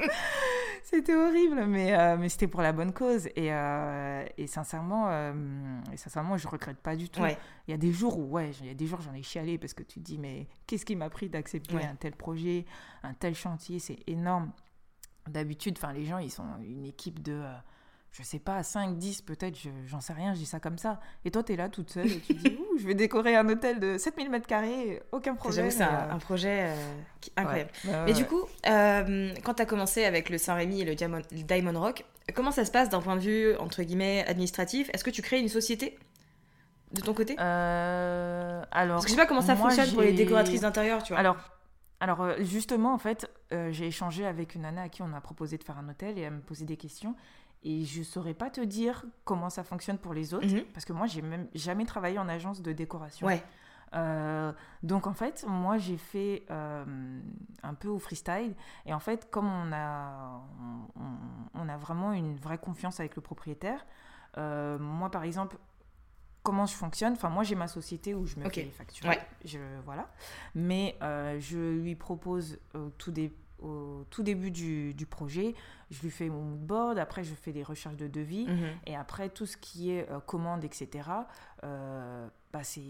C'était horrible, mais, euh, mais c'était pour la bonne cause. Et, euh, et, sincèrement, euh, et sincèrement, je regrette pas du tout. Ouais. Il y a des jours où, ouais, il y a des jours j'en ai chialé parce que tu te dis, mais qu'est-ce qui m'a pris d'accepter ouais. un tel projet, un tel chantier, c'est énorme. D'habitude, les gens, ils sont une équipe de. Euh, je sais pas, cinq, dix peut-être, je, j'en sais rien, je dis ça comme ça. Et toi, t'es là toute seule et tu te dis, ouh, je vais décorer un hôtel de sept mille mètres carrés, aucun problème. J'avoue, c'est un, euh... un projet euh, qui... incroyable. Ouais. Bah, Mais ouais. du coup, euh, quand t'as commencé avec le Saint-Rémy et le Diamond, le Diamond Rock, comment ça se passe d'un point de vue, entre guillemets, administratif ? Est-ce que tu crées une société de ton côté ? euh, alors, Parce que je sais pas comment ça moi, fonctionne j'ai... pour les décoratrices d'intérieur, tu vois. Alors, alors justement, en fait, euh, j'ai échangé avec une nana à qui on a proposé de faire un hôtel et elle me posait des questions. Et je ne saurais pas te dire comment ça fonctionne pour les autres, mmh. parce que moi, je n'ai même jamais travaillé en agence de décoration. Ouais. Euh, donc, en fait, moi, j'ai fait euh, un peu au freestyle. Et en fait, comme on a, on, on a vraiment une vraie confiance avec le propriétaire, euh, moi, par exemple, comment je fonctionne ? Enfin, moi, j'ai ma société où je me okay. fais les factures. Ouais. Je, voilà. Mais euh, je lui propose euh, tout des... au tout début du, du projet, je lui fais mon mood board, après je fais des recherches de devis, mmh. et après tout ce qui est euh, commande, et cetera, euh, bah c'est,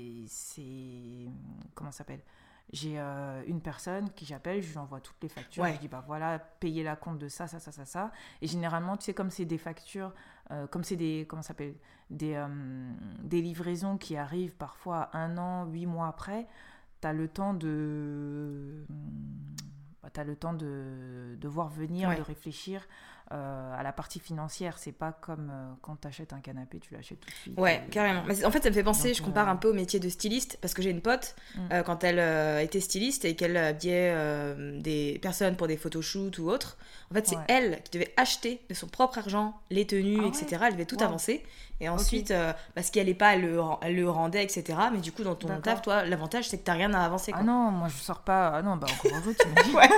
c'est... Comment ça s'appelle ? J'ai euh, une personne qui j'appelle, je lui envoie toutes les factures, ouais. je dis bah voilà, payez la compte de ça, ça, ça, ça, ça. Et généralement, tu sais, comme c'est des factures, euh, comme c'est des, comment ça s'appelle ? Des, euh, des livraisons qui arrivent parfois un an, huit mois après, tu as le temps de... Bah, tu as le temps de, de voir venir, ouais. de réfléchir euh, à la partie financière. C'est pas comme euh, quand tu achètes un canapé, tu l'achètes tout de suite. Ouais, et... carrément. Mais en fait, ça me fait penser, donc, je compare euh... un peu au métier de styliste, parce que j'ai une pote, mm. euh, quand elle euh, était styliste et qu'elle habillait euh, des personnes pour des photoshoots ou autres, en fait, c'est ouais. elle qui devait acheter de son propre argent les tenues, ah, et cetera. Ouais. Elle devait tout wow. avancer. Et ensuite, okay. euh, parce qu'elle allait pas, elle le, elle le rendait, et cetera. Mais du coup, dans ton D'accord. taf, toi, l'avantage, c'est que t'as rien à avancer. Quoi. Ah non, moi, je sors pas... Ah non, bah encore un jour, tu me dis... ouais.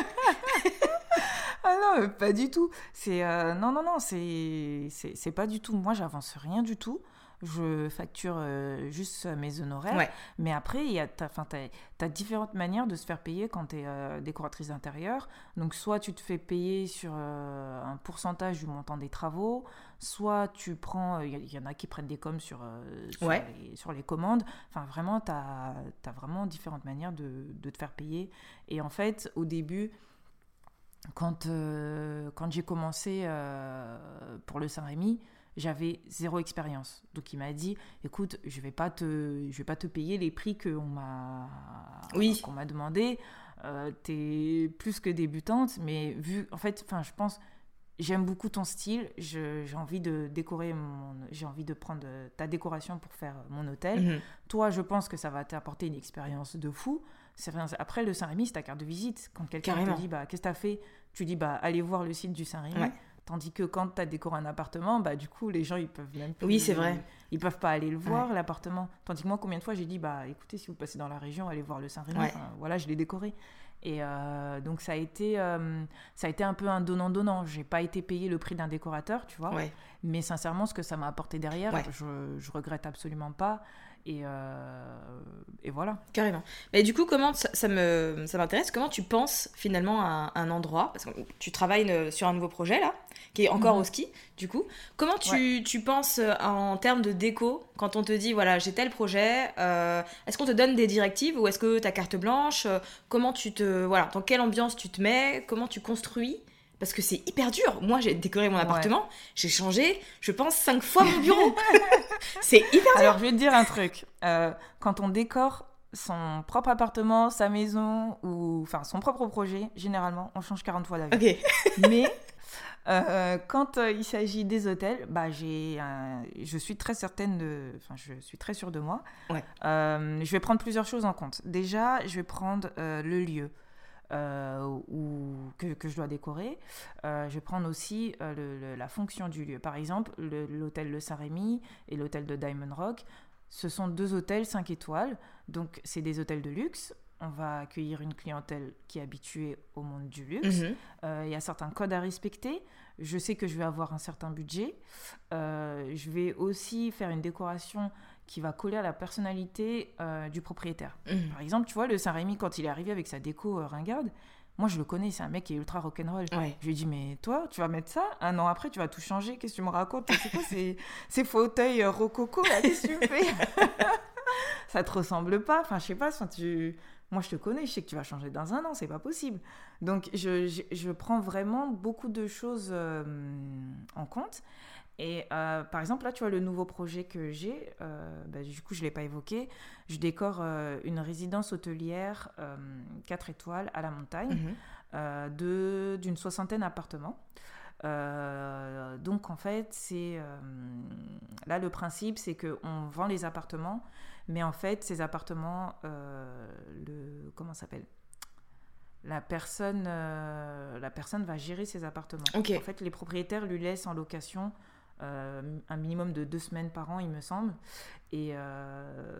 Ah non, pas du tout. C'est, euh, non, non, non, c'est, c'est, c'est pas du tout. Moi, j'avance rien du tout. Je facture euh, juste mes honoraires. Ouais. Mais après, y a, t'as, t'as, t'as différentes manières de se faire payer quand tu es euh, décoratrice d'intérieur. Donc, soit tu te fais payer sur euh, un pourcentage du montant des travaux, soit tu prends... Il y, y en a qui prennent des coms sur, euh, sur, ouais. les, sur les commandes. Enfin, vraiment, tu as vraiment différentes manières de, de te faire payer. Et en fait, au début... Quand, euh, quand j'ai commencé euh, pour le Saint-Rémy, j'avais zéro expérience. Donc il m'a dit, écoute, je vais pas te, je vais pas te payer les prix qu'on m'a, oui. qu'on m'a demandé. Euh, t'es plus que débutante, mais vu, en fait, enfin, je pense, j'aime beaucoup ton style. Je, j'ai envie de décorer mon, j'ai envie de prendre ta décoration pour faire mon hôtel. Mm-hmm. Toi, je pense que ça va t'apporter une expérience de fou. C'est rien. Après, le Saint-Rémy, c'est ta carte de visite. Quand quelqu'un Carrément. te dit bah, « Qu'est-ce que tu as fait ?» Tu dis bah, « Allez voir le site du Saint-Rémy. Ouais. » Tandis que quand tu as décoré un appartement, bah, du coup, les gens, ils peuvent même plus... Oui, c'est vrai. Ils peuvent pas aller le voir, ouais. l'appartement. Tandis que moi, combien de fois, j'ai dit bah, « Écoutez, si vous passez dans la région, allez voir le Saint-Rémy. Ouais. » Enfin, voilà, je l'ai décoré. Et euh, donc, ça a, été, euh, ça a été un peu un donnant-donnant. Je n'ai pas été payée le prix d'un décorateur, tu vois. Ouais. Mais sincèrement, ce que ça m'a apporté derrière, Ouais. je ne regrette absolument pas. Et, euh, et voilà. Carrément. Mais du coup, comment ça, ça, me, ça m'intéresse, comment tu penses finalement à un, un endroit, parce que tu travailles euh, sur un nouveau projet là, qui est encore Mhm. au ski, du coup. Comment tu, Ouais. tu penses euh, en termes de déco, quand on te dit, voilà, j'ai tel projet, euh, est-ce qu'on te donne des directives ou est-ce que tu as carte blanche euh, Comment tu te... Voilà, dans quelle ambiance tu te mets? Comment tu construis? Parce que c'est hyper dur. Moi, j'ai décoré mon Ouais. appartement, j'ai changé, je pense, cinq fois mon bureau. C'est hyper dur. Alors, je vais te dire un truc. Euh, quand on décore son propre appartement, sa maison, ou enfin son propre projet, généralement, on change quarante fois d'avis. Ok. Mais euh, quand euh, il s'agit des hôtels, bah, j'ai, un- je suis très certaine de... Enfin, je suis très sûre de moi. Ouais. Euh, je vais prendre plusieurs choses en compte. Déjà, je vais prendre euh, le lieu. Euh, où, que, que je dois décorer. Euh, je vais prendre aussi euh, le, le, la fonction du lieu. Par exemple, le, l'hôtel de Saint-Rémy et l'hôtel de Diamond Rock, ce sont deux hôtels cinq étoiles. Donc, c'est des hôtels de luxe. On va accueillir une clientèle qui est habituée au monde du luxe. Mhm. Euh, il y a certains codes à respecter. Je sais que je vais avoir un certain budget. Euh, je vais aussi faire une décoration qui va coller à la personnalité euh, du propriétaire. Mhm. Par exemple, tu vois, le Saint-Rémy, quand il est arrivé avec sa déco euh, ringarde, moi, je le connais, c'est un mec qui est ultra rock'n'roll. Ouais. Je lui ai dit, mais toi, tu vas mettre ça? Un an après, tu vas tout changer. Qu'est-ce que tu me racontes? C'est quoi ces, ces fauteuils euh, rococo, là? Qu'est-ce que tu fais? Ça te ressemble pas. Enfin, je sais pas, enfin, tu... Moi, je te connais, je sais que tu vas changer dans un an, c'est pas possible. Donc, je, je, je prends vraiment beaucoup de choses euh, en compte. Et euh, par exemple, là, tu vois, le nouveau projet que j'ai, euh, bah, du coup, je ne l'ai pas évoqué, je décore euh, une résidence hôtelière euh, quatre étoiles à la montagne, Mhm. euh, de, d'une soixantaine d'appartements. Euh, donc, en fait, c'est, euh, là, le principe, c'est qu'on vend les appartements, mais en fait, ces appartements, euh, le, comment ça s'appelle ? La personne, euh, la personne va gérer ses appartements. Ok. En fait, les propriétaires lui laissent en location euh, un minimum de deux semaines par an, il me semble. Et, euh,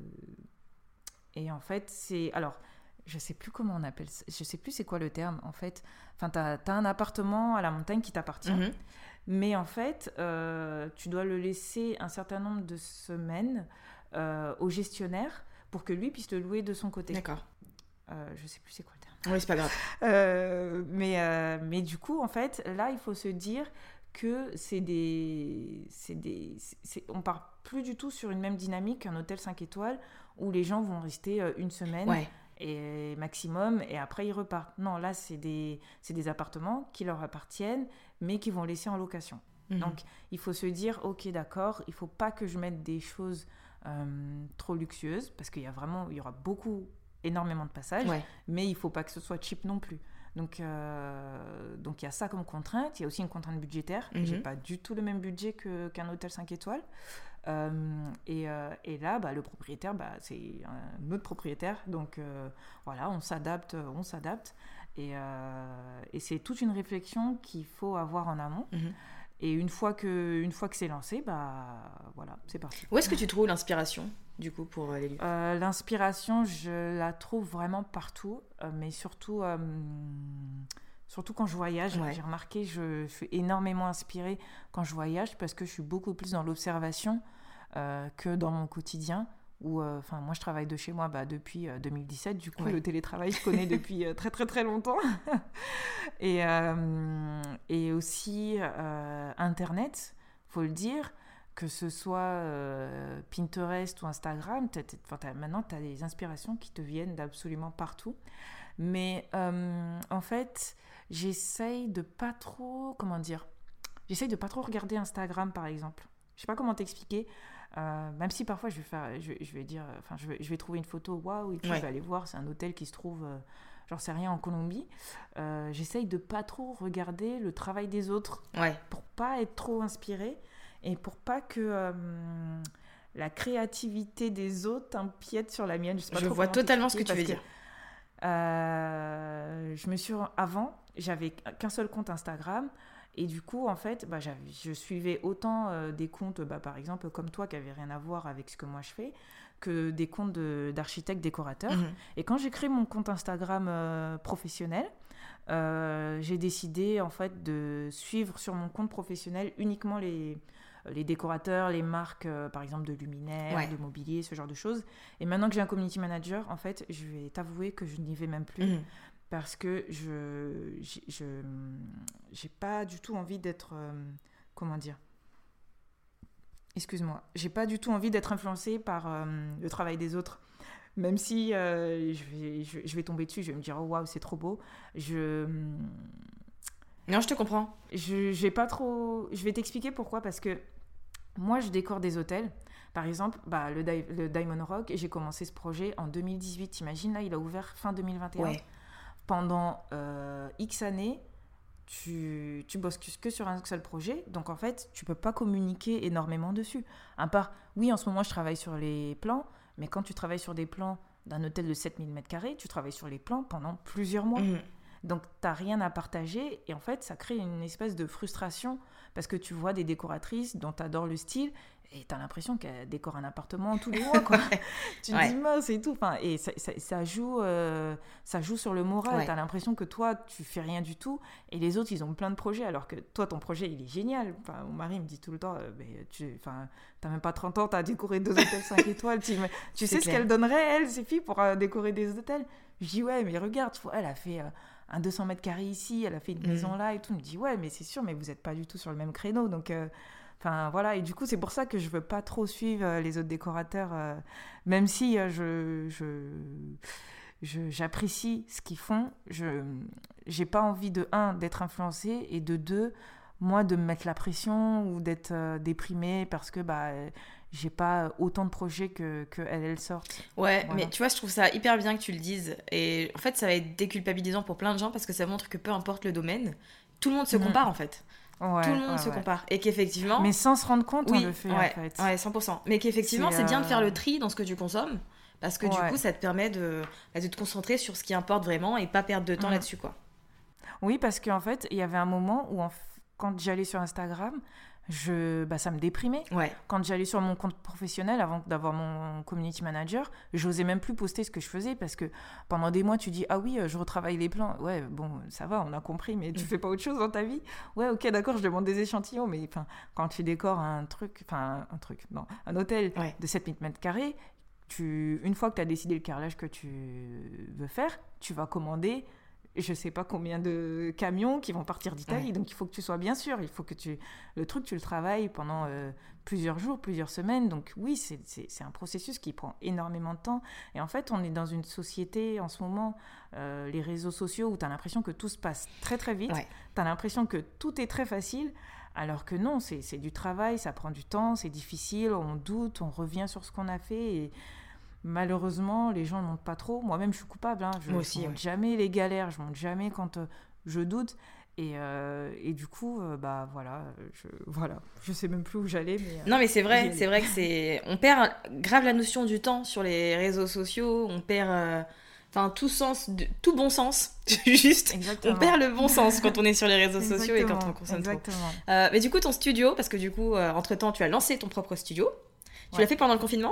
et en fait, c'est... Alors, je sais plus comment on appelle ça. Je sais plus c'est quoi le terme, en fait. Enfin, t'as, t'as un appartement à la montagne qui t'appartient. Mhm. Mais en fait, euh, tu dois le laisser un certain nombre de semaines euh, au gestionnaire pour que lui puisse le louer de son côté. D'accord. Euh, je sais plus c'est quoi le terme. Oui, c'est pas grave. Euh, mais, euh, mais du coup, en fait, là, il faut se dire que c'est des... C'est des c'est, c'est, on part plus du tout sur une même dynamique qu'un hôtel cinq étoiles où les gens vont rester euh, une semaine Ouais. et maximum et après ils repartent. Non, là, c'est des, c'est des appartements qui leur appartiennent mais qui vont laisser en location. Mhm. Donc, il faut se dire, ok, d'accord, il ne faut pas que je mette des choses euh, trop luxueuses parce qu'il y a vraiment, il y aura beaucoup... énormément de passages, Ouais. mais il ne faut pas que ce soit cheap non plus. Donc, euh, donc il y a ça comme contrainte. Il y a aussi une contrainte budgétaire. Mhm. Je n'ai pas du tout le même budget que, qu'un hôtel cinq étoiles. Euh, et, euh, et là, bah, le propriétaire, bah, c'est un autre propriétaire. Donc, euh, voilà, on s'adapte, on s'adapte. Et, euh, et c'est toute une réflexion qu'il faut avoir en amont. Mhm. Et une fois que, une fois que c'est lancé, bah, voilà, c'est parti. Où est-ce que tu trouves l'inspiration, du coup, pour euh, les lieux? Euh, l'inspiration, je la trouve vraiment partout, euh, mais surtout, euh, surtout quand je voyage. Ouais. J'ai remarqué, je, je suis énormément inspirée quand je voyage parce que je suis beaucoup plus dans l'observation euh, que dans mon quotidien. Où, euh, moi, je travaille de chez moi bah, depuis euh, deux mille dix-sept. Du coup, Ouais. le télétravail, je connais depuis euh, très, très, très longtemps. et, euh, et aussi, euh, Internet, il faut le dire, que ce soit euh, Pinterest ou Instagram, t'as, t'as, t'as, maintenant, tu as des inspirations qui te viennent d'absolument partout. Mais euh, en fait, j'essaye de pas trop... Comment dire J'essaye de pas trop regarder Instagram, par exemple. Je sais pas comment t'expliquer. Euh, même si parfois je vais faire, je, je vais dire, enfin je vais, je vais trouver une photo, waouh, et puis Ouais. je vais aller voir, c'est un hôtel qui se trouve, euh, j'en sais rien, en Colombie. Euh, j'essaye de pas trop regarder le travail des autres Ouais. pour pas être trop inspirée et pour pas que euh, la créativité des autres empiète sur la mienne. Je, sais pas Je trop vois comment totalement ce que tu veux t'expliquer dire. parce que, euh, je me suis avant, j'avais qu'un seul compte Instagram. Et du coup, en fait, bah, je suivais autant euh, des comptes, bah, par exemple, comme toi, qui n'avaient rien à voir avec ce que moi je fais, que des comptes de, d'architectes décorateurs. Mhm. Et quand j'ai créé mon compte Instagram euh, professionnel, euh, j'ai décidé en fait de suivre sur mon compte professionnel uniquement les, les décorateurs, les marques, euh, par exemple de luminaires, Ouais. de mobilier, ce genre de choses. Et maintenant que j'ai un community manager, en fait, je vais t'avouer que je n'y vais même plus. Mhm. Parce que je j'ai, je j'ai pas du tout envie d'être euh, comment dire excuse-moi j'ai pas du tout envie d'être influencée par euh, le travail des autres, même si euh, je vais je, je vais tomber dessus, je vais me dire oh waouh c'est trop beau, je Non, je te comprends. je j'ai pas trop je vais t'expliquer pourquoi. Parce que moi je décore des hôtels par exemple, bah, le, Di- le Diamond Rock, et j'ai commencé ce projet en deux mille dix-huit. T'imagines, là il a ouvert fin deux mille vingt et un. Ouais. Pendant euh, X années, tu, tu bosses que sur un seul projet. Donc, en fait, tu peux pas communiquer énormément dessus. À part, oui, en ce moment, je travaille sur les plans. Mais quand tu travailles sur des plans d'un hôtel de sept mille mètres carrés, tu travailles sur les plans pendant plusieurs mois. Mhm. Donc, tu n'as rien à partager. Et en fait, ça crée une espèce de frustration. Parce que tu vois des décoratrices dont tu adores le style. Et tu as l'impression qu'elles décorent un appartement tous les mois, quoi. Tu te Ouais. dis mince et tout. Enfin, et ça, ça, ça joue, euh, ça joue sur le moral. Ouais. Tu as l'impression que toi, tu fais rien du tout. Et les autres, ils ont plein de projets. Alors que toi, ton projet, il est génial. Enfin, mon mari me dit tout le temps, euh, mais tu enfin, t'as même pas trente ans, tu as décoré deux hôtels cinq étoiles. Tu, mais tu sais C'est ce clair. qu'elle donnerait, elle, ses filles, pour euh, décorer des hôtels? Je dis, ouais, mais regarde, tu vois, elle a fait euh, un deux cents mètres carrés ici, elle a fait une Mhm. maison là et tout. Je me dis, ouais, mais c'est sûr, mais vous n'êtes pas du tout sur le même créneau. Donc... euh, Enfin, voilà, et du coup, c'est pour ça que je veux pas trop suivre euh, les autres décorateurs, euh, même si euh, je, je, je- j'apprécie ce qu'ils font. Je j'ai pas envie, de un, d'être influencée, et de deux, moi, de me mettre la pression ou d'être euh, déprimée parce que bah, euh, j'ai pas autant de projets que, que elles, elles sortent. Ouais, Voilà. mais tu vois, je trouve ça hyper bien que tu le dises. Et en fait, ça va être déculpabilisant pour plein de gens parce que ça montre que peu importe le domaine, tout le monde se Mhm. compare en fait. Ouais, Tout le monde ouais, se ouais. compare. Et qu'effectivement. Mais sans se rendre compte, oui, on le fait, ouais, en fait. ouais, cent pour cent. Mais qu'effectivement, c'est, C'est, bien de faire euh, le tri dans ce que tu consommes parce que du Ouais. coup, ça te permet de, bah, de te concentrer sur ce qui importe vraiment et pas perdre de temps Mhm. là-dessus, quoi. Oui, parce qu'en fait, il y avait un moment où, en f- quand j'allais sur Instagram, je, bah, ça me déprimait. Ouais. Quand j'allais sur mon compte professionnel, avant d'avoir mon community manager, j'osais même plus poster ce que je faisais parce que pendant des mois, tu dis ah oui, euh, je retravaille les plans. Ouais, bon, ça va, on a compris, mais tu Mm. fais pas autre chose dans ta vie. Ouais, ok, d'accord, je demande des échantillons, mais enfin, quand tu décores un truc, enfin un truc, non, un hôtel Ouais. de sept mille mètres carrés, tu, une fois que tu as décidé le carrelage que tu veux faire, tu vas commander je sais pas combien de camions qui vont partir d'Italie. Ouais. Donc il faut que tu sois bien sûr, il faut que tu le truc tu le travailles pendant euh, plusieurs jours, plusieurs semaines. Donc oui, c'est, c'est, c'est un processus qui prend énormément de temps. Et en fait, on est dans une société en ce moment, euh, les réseaux sociaux, où tu as l'impression que tout se passe très très vite. Ouais. Tu as l'impression que tout est très facile. Alors que non, c'est, c'est du travail, ça prend du temps, c'est difficile, on doute, on revient sur ce qu'on a fait et malheureusement, les gens ne montent pas trop. Moi-même, je suis coupable. Hein. Je Moi aussi, ne monte ouais. jamais les galères, je ne monte jamais quand euh, je doute. Et, euh, et du coup, euh, bah voilà, je, voilà, je sais même plus où j'allais. Mais, euh, Non, mais c'est j'y vrai, allais. c'est vrai que c'est. On perd grave la notion du temps sur les réseaux sociaux, on perd. euh, Enfin, tout sens, de- tout bon sens, juste. Exactement. On perd le bon sens quand on est sur les réseaux sociaux et quand Exactement, on consomme trop. exactement. Euh, mais du coup, ton studio, parce que du coup, euh, entre-temps, tu as lancé ton propre studio. Tu Ouais. l'as fait pendant le confinement?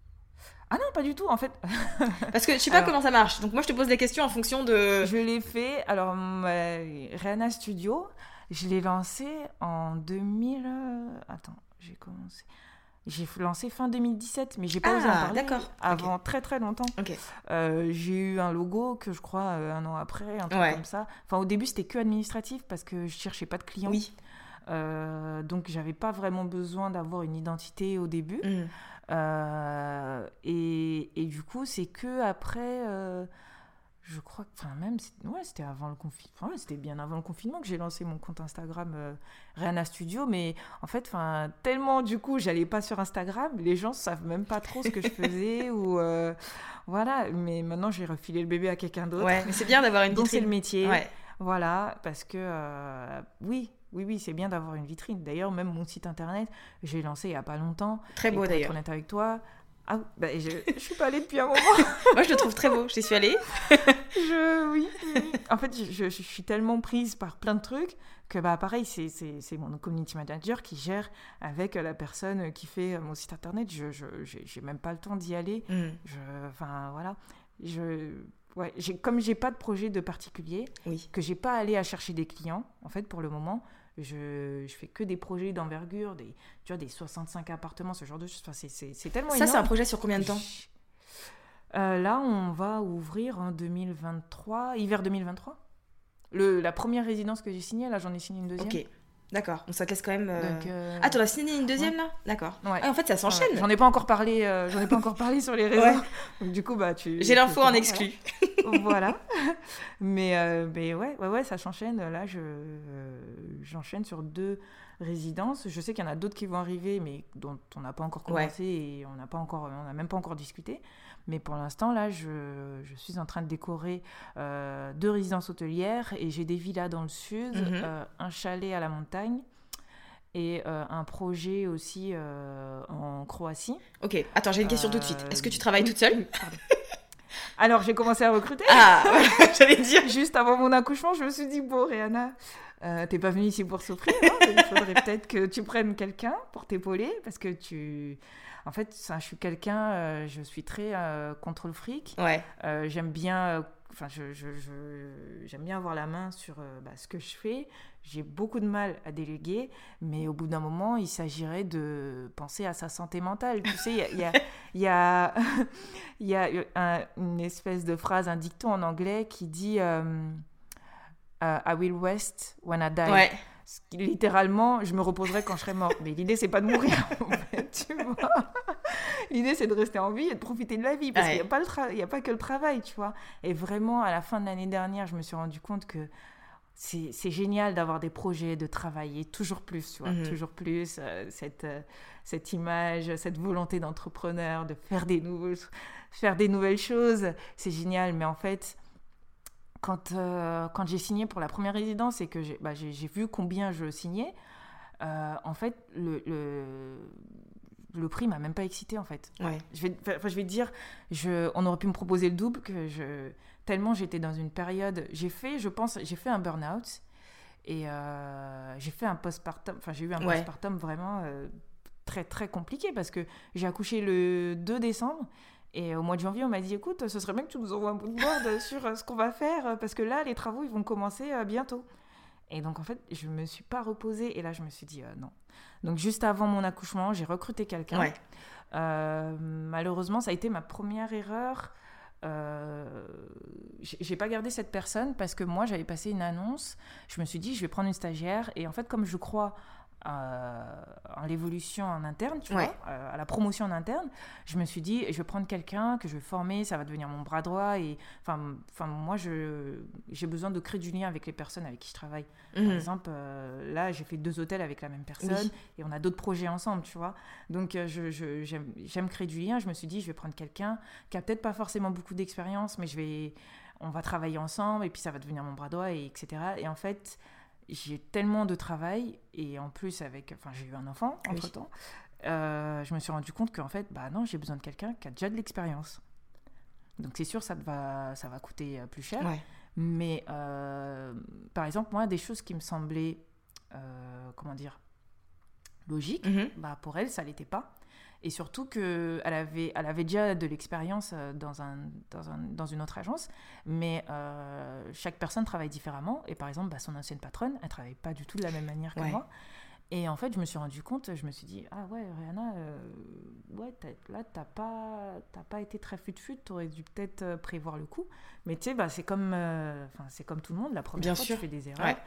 Ah non, pas du tout. En fait, Parce que je sais pas Alors- comment ça marche. Donc moi, je te pose des questions en fonction de... je l'ai fait. Alors, ma- Rihanna Studio, je l'ai lancé en deux mille. euh, Attends, j'ai commencé. J'ai lancé fin deux mille dix-sept, mais j'ai pas Ah, osé en parler d'accord. avant très très longtemps. Ok. Euh, j'ai eu un logo que je crois euh, un an après, un truc Ouais. comme ça. Enfin, au début, c'était que administratif parce que je cherchais pas de clients. Oui. Euh, donc, j'avais pas vraiment besoin d'avoir une identité au début. Mm. Euh, et, et du coup, c'est que après, euh, je crois que, enfin, même, c'est- ouais, c'était avant le confinement. Ouais, c'était bien avant le confinement que j'ai lancé mon compte Instagram euh, Rihanna Studio. Mais en fait, enfin, tellement du coup, j'allais pas sur Instagram, les gens savent même pas trop ce que je faisais ou euh, voilà. Mais maintenant, j'ai refilé le bébé à quelqu'un d'autre. Ouais, mais c'est bien d'avoir une dont c'est vitrine. le métier. Ouais. Voilà, parce que euh, oui, oui, oui, c'est bien d'avoir une vitrine. D'ailleurs, même mon site internet, j'ai lancé il y a pas longtemps. Très Et beau pour être d'ailleurs. honnête avec toi, Ah, bah, je, je suis pas allée depuis un moment. Moi, je le trouve très beau. J'y suis allée. je, oui, oui. En fait, je, je, je suis tellement prise par plein de trucs que, bah, pareil, c'est, c'est, c'est mon community manager qui gère avec la personne qui fait mon site internet. Je, je, j'ai, j'ai même pas le temps d'y aller. Mm. Je, enfin, voilà. Je, ouais, j'ai, comme j'ai pas de projet de particulier, oui. que j'ai pas allé à chercher des clients, en fait, pour le moment. Je, je fais que des projets d'envergure, des, tu vois, des soixante-cinq appartements, ce genre de choses. Enfin, c'est, c'est, c'est tellement Ça, énorme. c'est un projet sur combien de temps ? euh, Là, on va ouvrir en deux mille vingt-trois, hiver deux mille vingt-trois. Le, la première résidence que j'ai signée, là, j'en ai signé une deuxième. Ok, d'accord. Donc ça te laisse quand même... Euh... Donc, euh... Ah, t'en as signé une deuxième, ouais. là ? D'accord. Ouais. Ah, en fait, ça s'enchaîne. Ouais. J'en ai pas encore parlé, euh, j'en ai pas encore parlé sur les réseaux. Ouais. Donc, du coup, bah, tu... J'ai l'info tu, en exclu. Voilà. voilà. Mais, euh, mais ouais, ouais, ouais, ça s'enchaîne. Là, je, euh, j'enchaîne sur deux résidences. Je sais qu'il y en a d'autres qui vont arriver, mais dont on n'a pas encore commencé ouais. et on n'a pas encore, on n'a même pas encore discuté. Mais pour l'instant, là, je, je suis en train de décorer euh, deux résidences hôtelières et j'ai des villas dans le sud, mm-hmm. euh, un chalet à la montagne et euh, un projet aussi euh, en Croatie. Ok, attends, j'ai une question euh... tout de suite. Est-ce que tu travailles toute seule ? Alors, j'ai commencé à recruter. Ah, j'allais dire. Juste avant mon accouchement, je me suis dit, bon, Rihanna, euh, t'es pas venue ici pour souffrir. Hein, il faudrait peut-être que tu prennes quelqu'un pour t'épauler parce que tu... En fait, ça, je suis quelqu'un, euh, je suis très euh, contrôle fric. Ouais. Euh, j'aime bien... Enfin, je, je, je, j'aime bien avoir la main sur euh, bah, ce que je fais. J'ai beaucoup de mal à déléguer, mais au bout d'un moment, il s'agirait de penser à sa santé mentale. Tu sais, il y a, y a, y a, y a un, une espèce de phrase, un dicton en anglais qui dit um, uh, « I will rest when I die ouais. ». Littéralement, je me reposerai quand je serai morte. Mais l'idée, c'est pas de mourir, en fait, tu vois. L'idée, c'est de rester en vie et de profiter de la vie, parce ouais. qu'il n'y a, tra- a pas que le travail, tu vois. Et vraiment, à la fin de l'année dernière, je me suis rendu compte que c'est, c'est génial d'avoir des projets, de travailler toujours plus, tu vois, mm-hmm. toujours plus. Euh, cette, euh, cette image, cette volonté d'entrepreneur, de faire des, nouveaux, faire des nouvelles choses, c'est génial. Mais en fait... Quand, euh, quand j'ai signé pour la première résidence et que j'ai, bah, j'ai, j'ai vu combien je signais, euh, en fait, le, le, le prix ne m'a même pas excitée, en fait. Ouais. Je vais, enfin, je vais te dire, je, on aurait pu me proposer le double, que je, tellement j'étais dans une période... J'ai fait, je pense, j'ai fait un burn-out et euh, j'ai fait un postpartum, enfin, j'ai eu un ouais. postpartum vraiment euh, très, très compliqué parce que j'ai accouché le deux décembre. Et au mois de janvier, on m'a dit, écoute, ce serait bien que tu nous envoies un bout de board sur ce qu'on va faire, parce que là, les travaux, ils vont commencer bientôt. Et donc, en fait, je ne me suis pas reposée. Et là, je me suis dit, euh, non. Donc, juste avant mon accouchement, j'ai recruté quelqu'un. Ouais. Euh, malheureusement, ça a été ma première erreur. Euh, je n'ai pas gardé cette personne parce que moi, j'avais passé une annonce. Je me suis dit, je vais prendre une stagiaire. Et en fait, comme je crois... Euh, à l'évolution en interne, tu ouais. vois, euh, à la promotion en interne, je me suis dit, je vais prendre quelqu'un que je vais former, ça va devenir mon bras droit. Et enfin, moi, je, j'ai besoin de créer du lien avec les personnes avec qui je travaille. Mm-hmm. Par exemple, euh, là, j'ai fait deux hôtels avec la même personne oui. et on a d'autres projets ensemble, tu vois. Donc, euh, je, je, j'aime, j'aime créer du lien. Je me suis dit, je vais prendre quelqu'un qui a peut-être pas forcément beaucoup d'expérience, mais je vais, on va travailler ensemble et puis ça va devenir mon bras droit, et, etc. Et en fait, j'ai tellement de travail et en plus avec, enfin j'ai eu un enfant entre temps, oui. euh, je me suis rendu compte qu'en fait bah non, j'ai besoin de quelqu'un qui a déjà de l'expérience. Donc c'est sûr, ça va, ça va coûter plus cher. Ouais. Mais euh, par exemple moi, des choses qui me semblaient euh, comment dire logiques, mm-hmm. bah pour elle ça l'était pas. Et surtout qu'elle avait, elle avait déjà de l'expérience dans, un, dans, un, dans une autre agence, mais euh, chaque personne travaille différemment. Et par exemple, bah, son ancienne patronne, elle ne travaille pas du tout de la même manière que ouais. moi. Et en fait, je me suis rendu compte, je me suis dit, ah ouais, Rihanna, euh, ouais, t'as, là, tu n'as pas, t'as pas été très fut-fut, tu aurais dû peut-être prévoir le coup. Mais tu sais, bah, c'est, comme, euh, c'est comme tout le monde, la première Bien fois, sûr. tu fais des erreurs. Ouais.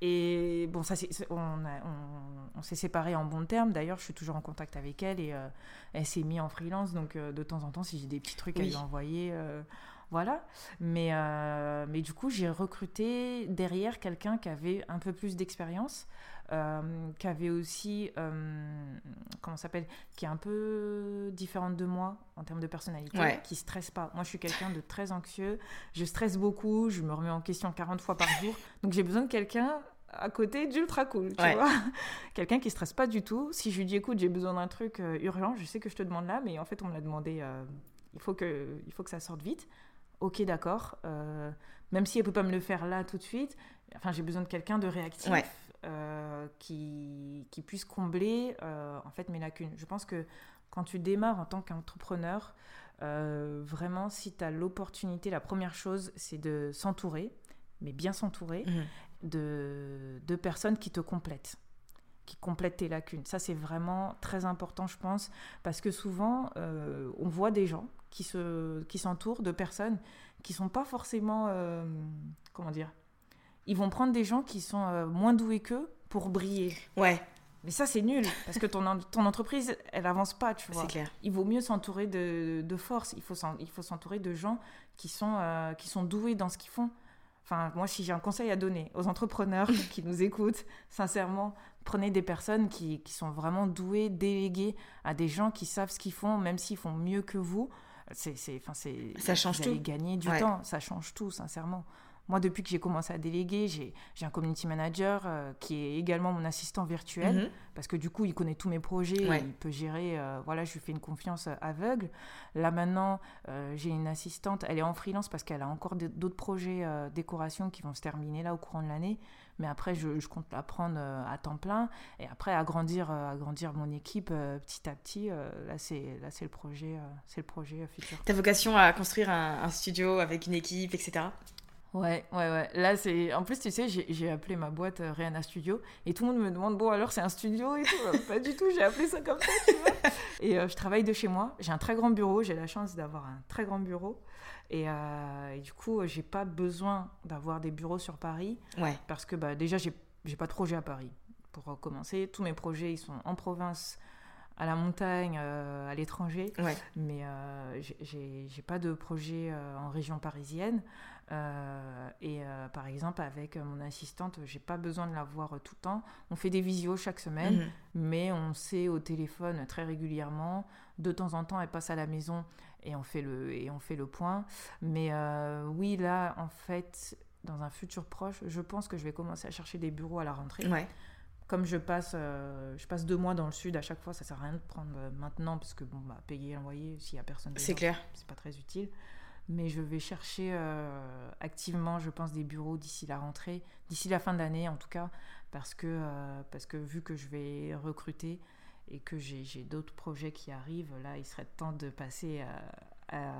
Et bon, ça, c'est, on, a, on, on s'est séparés en bons termes. D'ailleurs, je suis toujours en contact avec elle et euh, elle s'est mise en freelance. Donc, euh, de temps en temps, si j'ai des petits trucs oui. à lui envoyer, euh, voilà. Mais, euh, mais du coup, j'ai recruté derrière quelqu'un qui avait un peu plus d'expérience, euh, qui avait aussi, euh, comment ça s'appelle, qui est un peu différente de moi en termes de personnalité, ouais. qui ne stresse pas. Moi, je suis quelqu'un de très anxieux. Je stresse beaucoup. Je me remets en question quarante fois par jour. Donc, j'ai besoin de quelqu'un à côté d'ultra cool, tu Ouais. vois. Quelqu'un qui stresse pas du tout. Si je lui dis, écoute, j'ai besoin d'un truc euh, urgent, je sais que je te demande là, mais en fait, on me l'a demandé, euh, il, faut que, il faut que ça sorte vite. Ok, d'accord. Euh, même si elle peut pas me le faire là tout de suite, enfin, j'ai besoin de quelqu'un de réactif Ouais. euh, qui, qui puisse combler euh, en fait, mes lacunes. Je pense que quand tu démarres en tant qu'entrepreneur, euh, vraiment, si tu as l'opportunité, la première chose, c'est de s'entourer, mais bien s'entourer, Mhm. de, de personnes qui te complètent, qui complètent tes lacunes. Ça, c'est vraiment très important, je pense, parce que souvent, euh, on voit des gens qui, se, qui s'entourent de personnes qui ne sont pas forcément... euh, comment dire ? Ils vont prendre des gens qui sont euh, moins doués qu'eux pour briller. Ouais, Mais ça, c'est nul, parce que ton, en- ton entreprise, elle avance pas, tu vois. c'est clair. Il vaut mieux s'entourer de, de force. Il faut, s'en- il faut s'entourer de gens qui sont, euh, qui sont doués dans ce qu'ils font. Enfin, moi, si j'ai un conseil à donner aux entrepreneurs qui nous écoutent, sincèrement, prenez des personnes qui, qui sont vraiment douées, déléguées à des gens qui savent ce qu'ils font, même s'ils font mieux que vous. C'est, c'est, enfin, c'est, Ça change vous allez tout. gagner du Ouais. temps. Ça change tout, sincèrement. Moi, depuis que j'ai commencé à déléguer, j'ai, j'ai un community manager euh, qui est également mon assistant virtuel, Mhm. parce que du coup, il connaît tous mes projets, Ouais. il peut gérer, euh, voilà, je lui fais une confiance euh, aveugle. Là, maintenant, euh, j'ai une assistante, elle est en freelance parce qu'elle a encore d- d'autres projets euh, décoration qui vont se terminer là au courant de l'année, mais après, je, je compte la prendre euh, à temps plein, et après, agrandir, euh, agrandir mon équipe euh, petit à petit, euh, là, c'est, là, c'est le projet, euh, c'est le projet euh, futur. T'as vocation à construire un, un studio avec une équipe, et cetera. Ouais, ouais, ouais. Là, c'est... En plus, tu sais, j'ai, j'ai appelé ma boîte euh, Rihanna Studio et tout le monde me demande, bon, alors c'est un studio et tout. Euh, Pas du tout, j'ai appelé ça comme ça, tu vois. Et euh, je travaille de chez moi. J'ai un très grand bureau. J'ai la chance d'avoir un très grand bureau. Et, euh, et du coup, euh, j'ai pas besoin d'avoir des bureaux sur Paris Ouais. parce que bah, déjà, j'ai, j'ai pas de projet à Paris. Pour euh, commencer, tous mes projets, ils sont en province, à la montagne, euh, à l'étranger. Ouais. Mais euh, j'ai- j'ai j'ai pas de projet euh, en région parisienne. Euh, et euh, par exemple, avec euh, mon assistante, j'ai pas besoin de la voir euh, tout le temps. On fait des visios chaque semaine, Mhm. mais on s'est au téléphone très régulièrement. De temps en temps, elle passe à la maison et on fait le, et on fait le point. Mais euh, oui, là, en fait, dans un futur proche, je pense que je vais commencer à chercher des bureaux à la rentrée. Ouais. Comme je passe, euh, je passe deux mois dans le sud à chaque fois, ça sert à rien de prendre euh, maintenant parce que bon, bah, payer un loyer s'il y a personne dedans, C'est clair. c'est pas très utile. Mais je vais chercher euh, activement, je pense, des bureaux d'ici la rentrée, d'ici la fin d'année en tout cas, parce que, euh, parce que vu que je vais recruter et que j'ai, j'ai d'autres projets qui arrivent, là, il serait temps de passer à, à,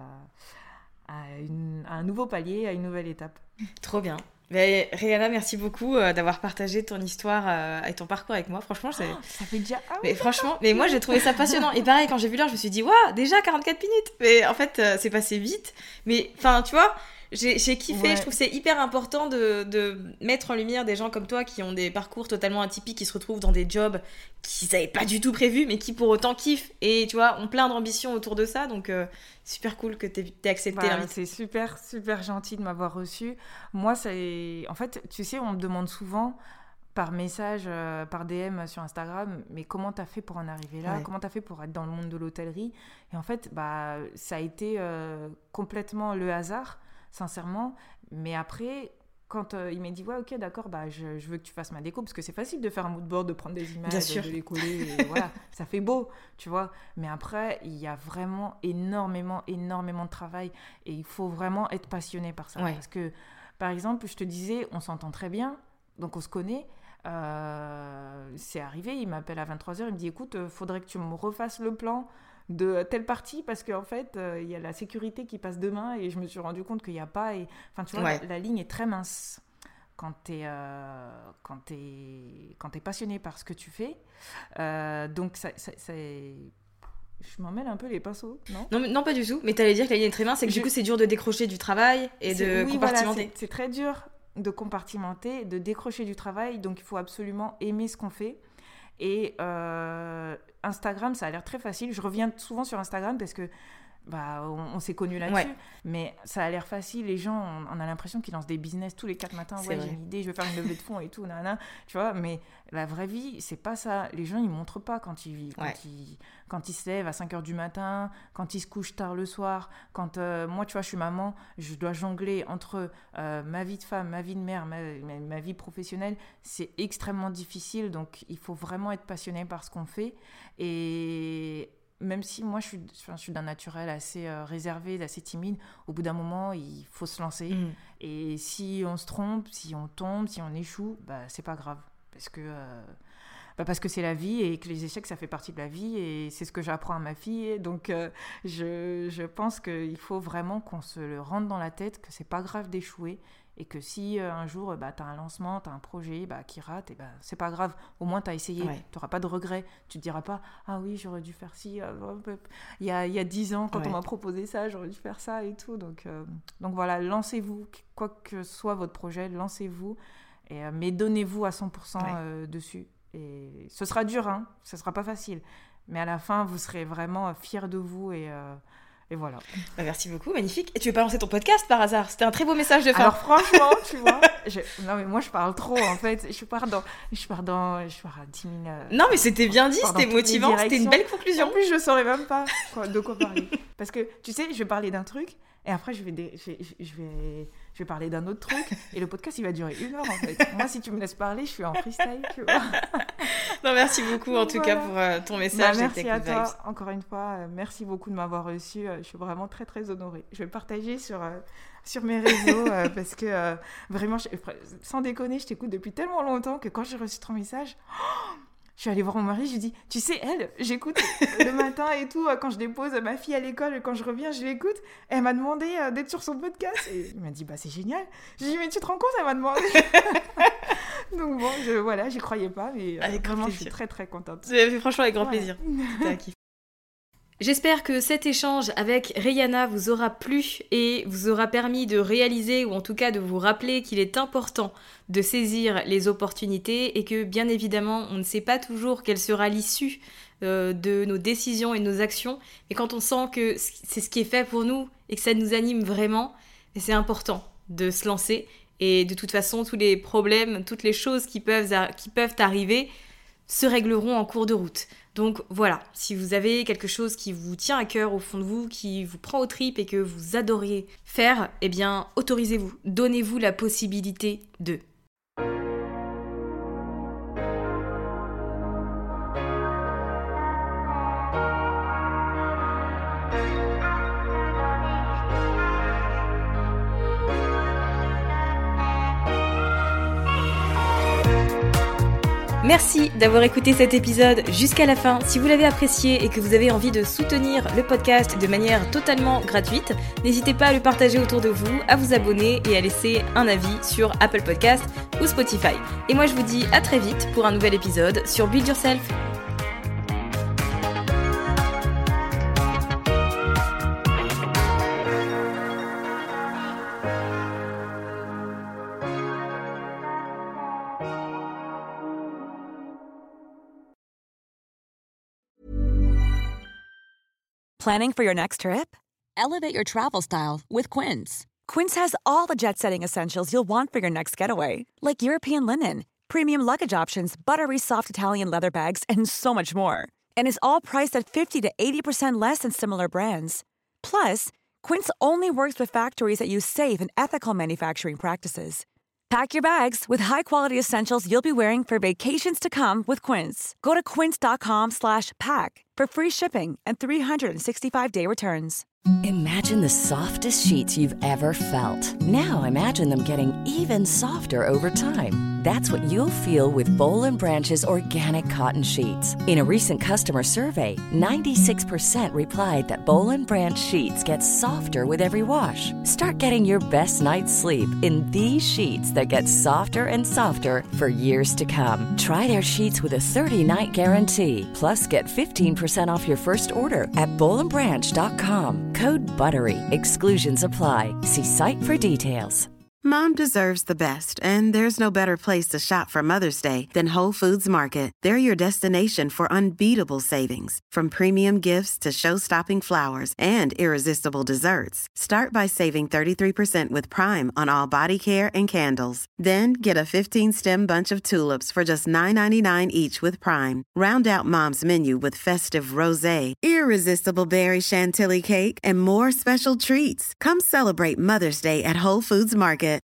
à une- à un nouveau palier, à une nouvelle étape. Trop bien. Mais, Rihanna, merci beaucoup euh, d'avoir partagé ton histoire euh, et ton parcours avec moi. Franchement, c'est... Ça fait déjà... Ah, Mais franchement, mais moi j'ai trouvé ça passionnant. Et pareil, quand j'ai vu l'heure, je me suis dit, waouh, déjà quarante-quatre minutes. Mais en fait, euh, c'est passé vite. Mais enfin, tu vois, j'ai, j'ai kiffé. Ouais. Je trouve que c'est hyper important de, de mettre en lumière des gens comme toi qui ont des parcours totalement atypiques, qui se retrouvent dans des jobs qu'ils n'avaient pas du tout prévus, mais qui pour autant kiffent. Et tu vois, ont plein d'ambitions autour de ça. Donc, euh, super cool que tu aies accepté Bah, l'invitation. c'est super, super gentil de m'avoir reçu. Moi, c'est... En fait, tu sais, on me demande souvent par message, euh, par D M sur Instagram, mais comment t'as fait pour en arriver là ? Ouais. Comment t'as fait pour être dans le monde de l'hôtellerie ? Et en fait, bah, ça a été euh, complètement le hasard, sincèrement. Mais après, quand euh, il m'a dit, ouais, ok, d'accord, bah, je, je veux que tu fasses ma déco, parce que c'est facile de faire un mood board, de prendre des images, Bien sûr. de les coller, et voilà, ça fait beau, tu vois. Mais après, il y a vraiment énormément, énormément de travail, et il faut vraiment être passionné par ça. Ouais. Parce que, par exemple, je te disais, on s'entend très bien, donc on se connaît. Euh, c'est arrivé, il m'appelle à vingt-trois heures, il me dit, écoute, euh, faudrait que tu me refasses le plan de telle partie parce qu'en fait, euh, il y a la sécurité qui passe demain et je me suis rendu compte qu'il n'y a pas. Et... Enfin, tu vois, Ouais. la, la ligne est très mince quand tu es euh, quand t'es, quand t'es passionné par ce que tu fais. Euh, donc, ça, ça, ça- je m'en mêle un peu les pinceaux, non Non, mais- non, pas du tout. Mais t'allais dire que la ligne est très mince, c'est que Je- du coup, c'est dur de décrocher du travail et C'est- de oui, voilà, compartimenter. c'est, c'est très dur de compartimenter, de décrocher du travail, donc il faut absolument aimer ce qu'on fait. Et euh, Instagram, ça a l'air très facile. Je reviens souvent sur Instagram parce que bah, on, on s'est connus là-dessus. Ouais. Mais ça a l'air facile. Les gens, on, on a l'impression qu'ils lancent des business tous les quatre matins. C'est ouais, vrai. J'ai une idée, je vais faire une levée de fonds et tout, nanana. Tu vois, mais la vraie vie, c'est pas ça. Les gens, ils montrent pas quand ils, quand, ouais. ils, quand ils se lèvent à cinq heures du matin, quand ils se couchent tard le soir. Quand, euh, moi, tu vois, je suis maman, je dois jongler entre euh, ma vie de femme, ma vie de mère, ma, ma, ma vie professionnelle. C'est extrêmement difficile. Donc, il faut vraiment être passionné par ce qu'on fait. Et même si moi, je suis, je suis d'un naturel assez euh, réservé, assez timide, au bout d'un moment, il faut se lancer. Mmh. Et si on se trompe, si on tombe, si on échoue, bah, c'est pas grave. Parce que, euh, bah parce que c'est la vie et que les échecs, ça fait partie de la vie. Et c'est ce que j'apprends à ma fille. Donc, euh, je, je pense qu'il faut vraiment qu'on se le rentre dans la tête, que c'est pas grave d'échouer. Et que si euh, un jour, bah, tu as un lancement, tu as un projet bah, qui rate, et bah, c'est pas grave. Au moins, tu as essayé. Ouais. Tu n'auras pas de regrets. Tu ne te diras pas « Ah oui, j'aurais dû faire ci. Euh, il y a, il y a dix ans, quand ouais. on m'a proposé ça, j'aurais dû faire ça et tout. » Donc, euh, donc voilà, lancez-vous. Quoi que soit votre projet, lancez-vous. Et, euh, mais donnez-vous à cent pour cent ouais. euh, dessus. Et ce sera dur, hein. Ce ne sera pas facile. Mais à la fin, vous serez vraiment fiers de vous et... Euh, Et voilà. Bah merci beaucoup, magnifique. Et tu veux pas lancer ton podcast par hasard ? C'était un très beau message de fin. Alors franchement, tu vois, je... non mais moi je parle trop en fait. Je pars dans, je pars dans, je pars à dix mille. Euh... Non mais c'était bien dit, c'était motivant, c'était une belle conclusion. En plus, je saurais même pas quoi, de quoi parler. Parce que tu sais, je vais parler d'un truc et après je vais, dé... je, vais... je vais, je vais parler d'un autre truc et le podcast il va durer une heure en fait. Moi, si tu me laisses parler, je suis en freestyle, tu vois. Non, merci beaucoup en tout voilà. cas pour euh, ton message. Bah, merci à toi, vibes. Encore une fois. Euh, merci beaucoup de m'avoir reçu. Euh, je suis vraiment très, très honorée. Je vais le partager sur, euh, sur mes réseaux euh, parce que euh, vraiment, je, sans déconner, je t'écoute depuis tellement longtemps que quand j'ai reçu ton message, oh, je suis allée voir mon mari, je lui ai dit, tu sais, elle, j'écoute le matin et tout, quand je dépose ma fille à l'école, quand je reviens, je l'écoute. Elle m'a demandé euh, d'être sur son podcast. Et il m'a dit, bah c'est génial. J'ai dit, mais tu te rends compte, elle m'a demandé. Donc bon, je, voilà, j'y croyais pas, mais euh, vraiment, je suis très très contente. C'est, franchement, avec grand ouais. plaisir. J'espère que cet échange avec Rayana vous aura plu et vous aura permis de réaliser, ou en tout cas de vous rappeler qu'il est important de saisir les opportunités et que bien évidemment on ne sait pas toujours quelle sera l'issue euh, de nos décisions et de nos actions, mais quand on sent que c'est ce qui est fait pour nous et que ça nous anime vraiment, c'est important de se lancer. Et de toute façon, tous les problèmes, toutes les choses qui peuvent, qui peuvent arriver se régleront en cours de route. Donc voilà, si vous avez quelque chose qui vous tient à cœur au fond de vous, qui vous prend aux tripes et que vous adoriez faire, eh bien, autorisez-vous, donnez-vous la possibilité de. Merci d'avoir écouté cet épisode jusqu'à la fin. Si vous l'avez apprécié et que vous avez envie de soutenir le podcast de manière totalement gratuite, n'hésitez pas à le partager autour de vous, à vous abonner et à laisser un avis sur Apple Podcast ou Spotify. Et moi je vous dis à très vite pour un nouvel épisode sur Build Yourself. Planning for your next trip? Elevate your travel style with Quince. Quince has all the jet-setting essentials you'll want for your next getaway, like European linen, premium luggage options, buttery soft Italian leather bags, and so much more. And is all priced at fifty to eighty percent less than similar brands. Plus, Quince only works with factories that use safe and ethical manufacturing practices. Pack your bags with high-quality essentials you'll be wearing for vacations to come with Quince. Go to quince.com slash pack for free shipping and three sixty-five day returns. Imagine the softest sheets you've ever felt. Now imagine them getting even softer over time. That's what you'll feel with Boll and Branch's organic cotton sheets. In a recent customer survey, ninety-six percent replied that Boll and Branch sheets get softer with every wash. Start getting your best night's sleep in these sheets that get softer and softer for years to come. Try their sheets with a thirty-night guarantee. Plus, get fifteen percent off your first order at boll and branch dot com. Code BUTTERY. Exclusions apply. See site for details. Mom deserves the best, and there's no better place to shop for Mother's Day than Whole Foods Market. They're your destination for unbeatable savings, from premium gifts to show-stopping flowers and irresistible desserts. Start by saving thirty-three percent with Prime on all body care and candles. Then get a fifteen-stem bunch of tulips for just nine ninety-nine each with Prime. Round out Mom's menu with festive rosé, irresistible berry chantilly cake, and more special treats. Come celebrate Mother's Day at Whole Foods Market.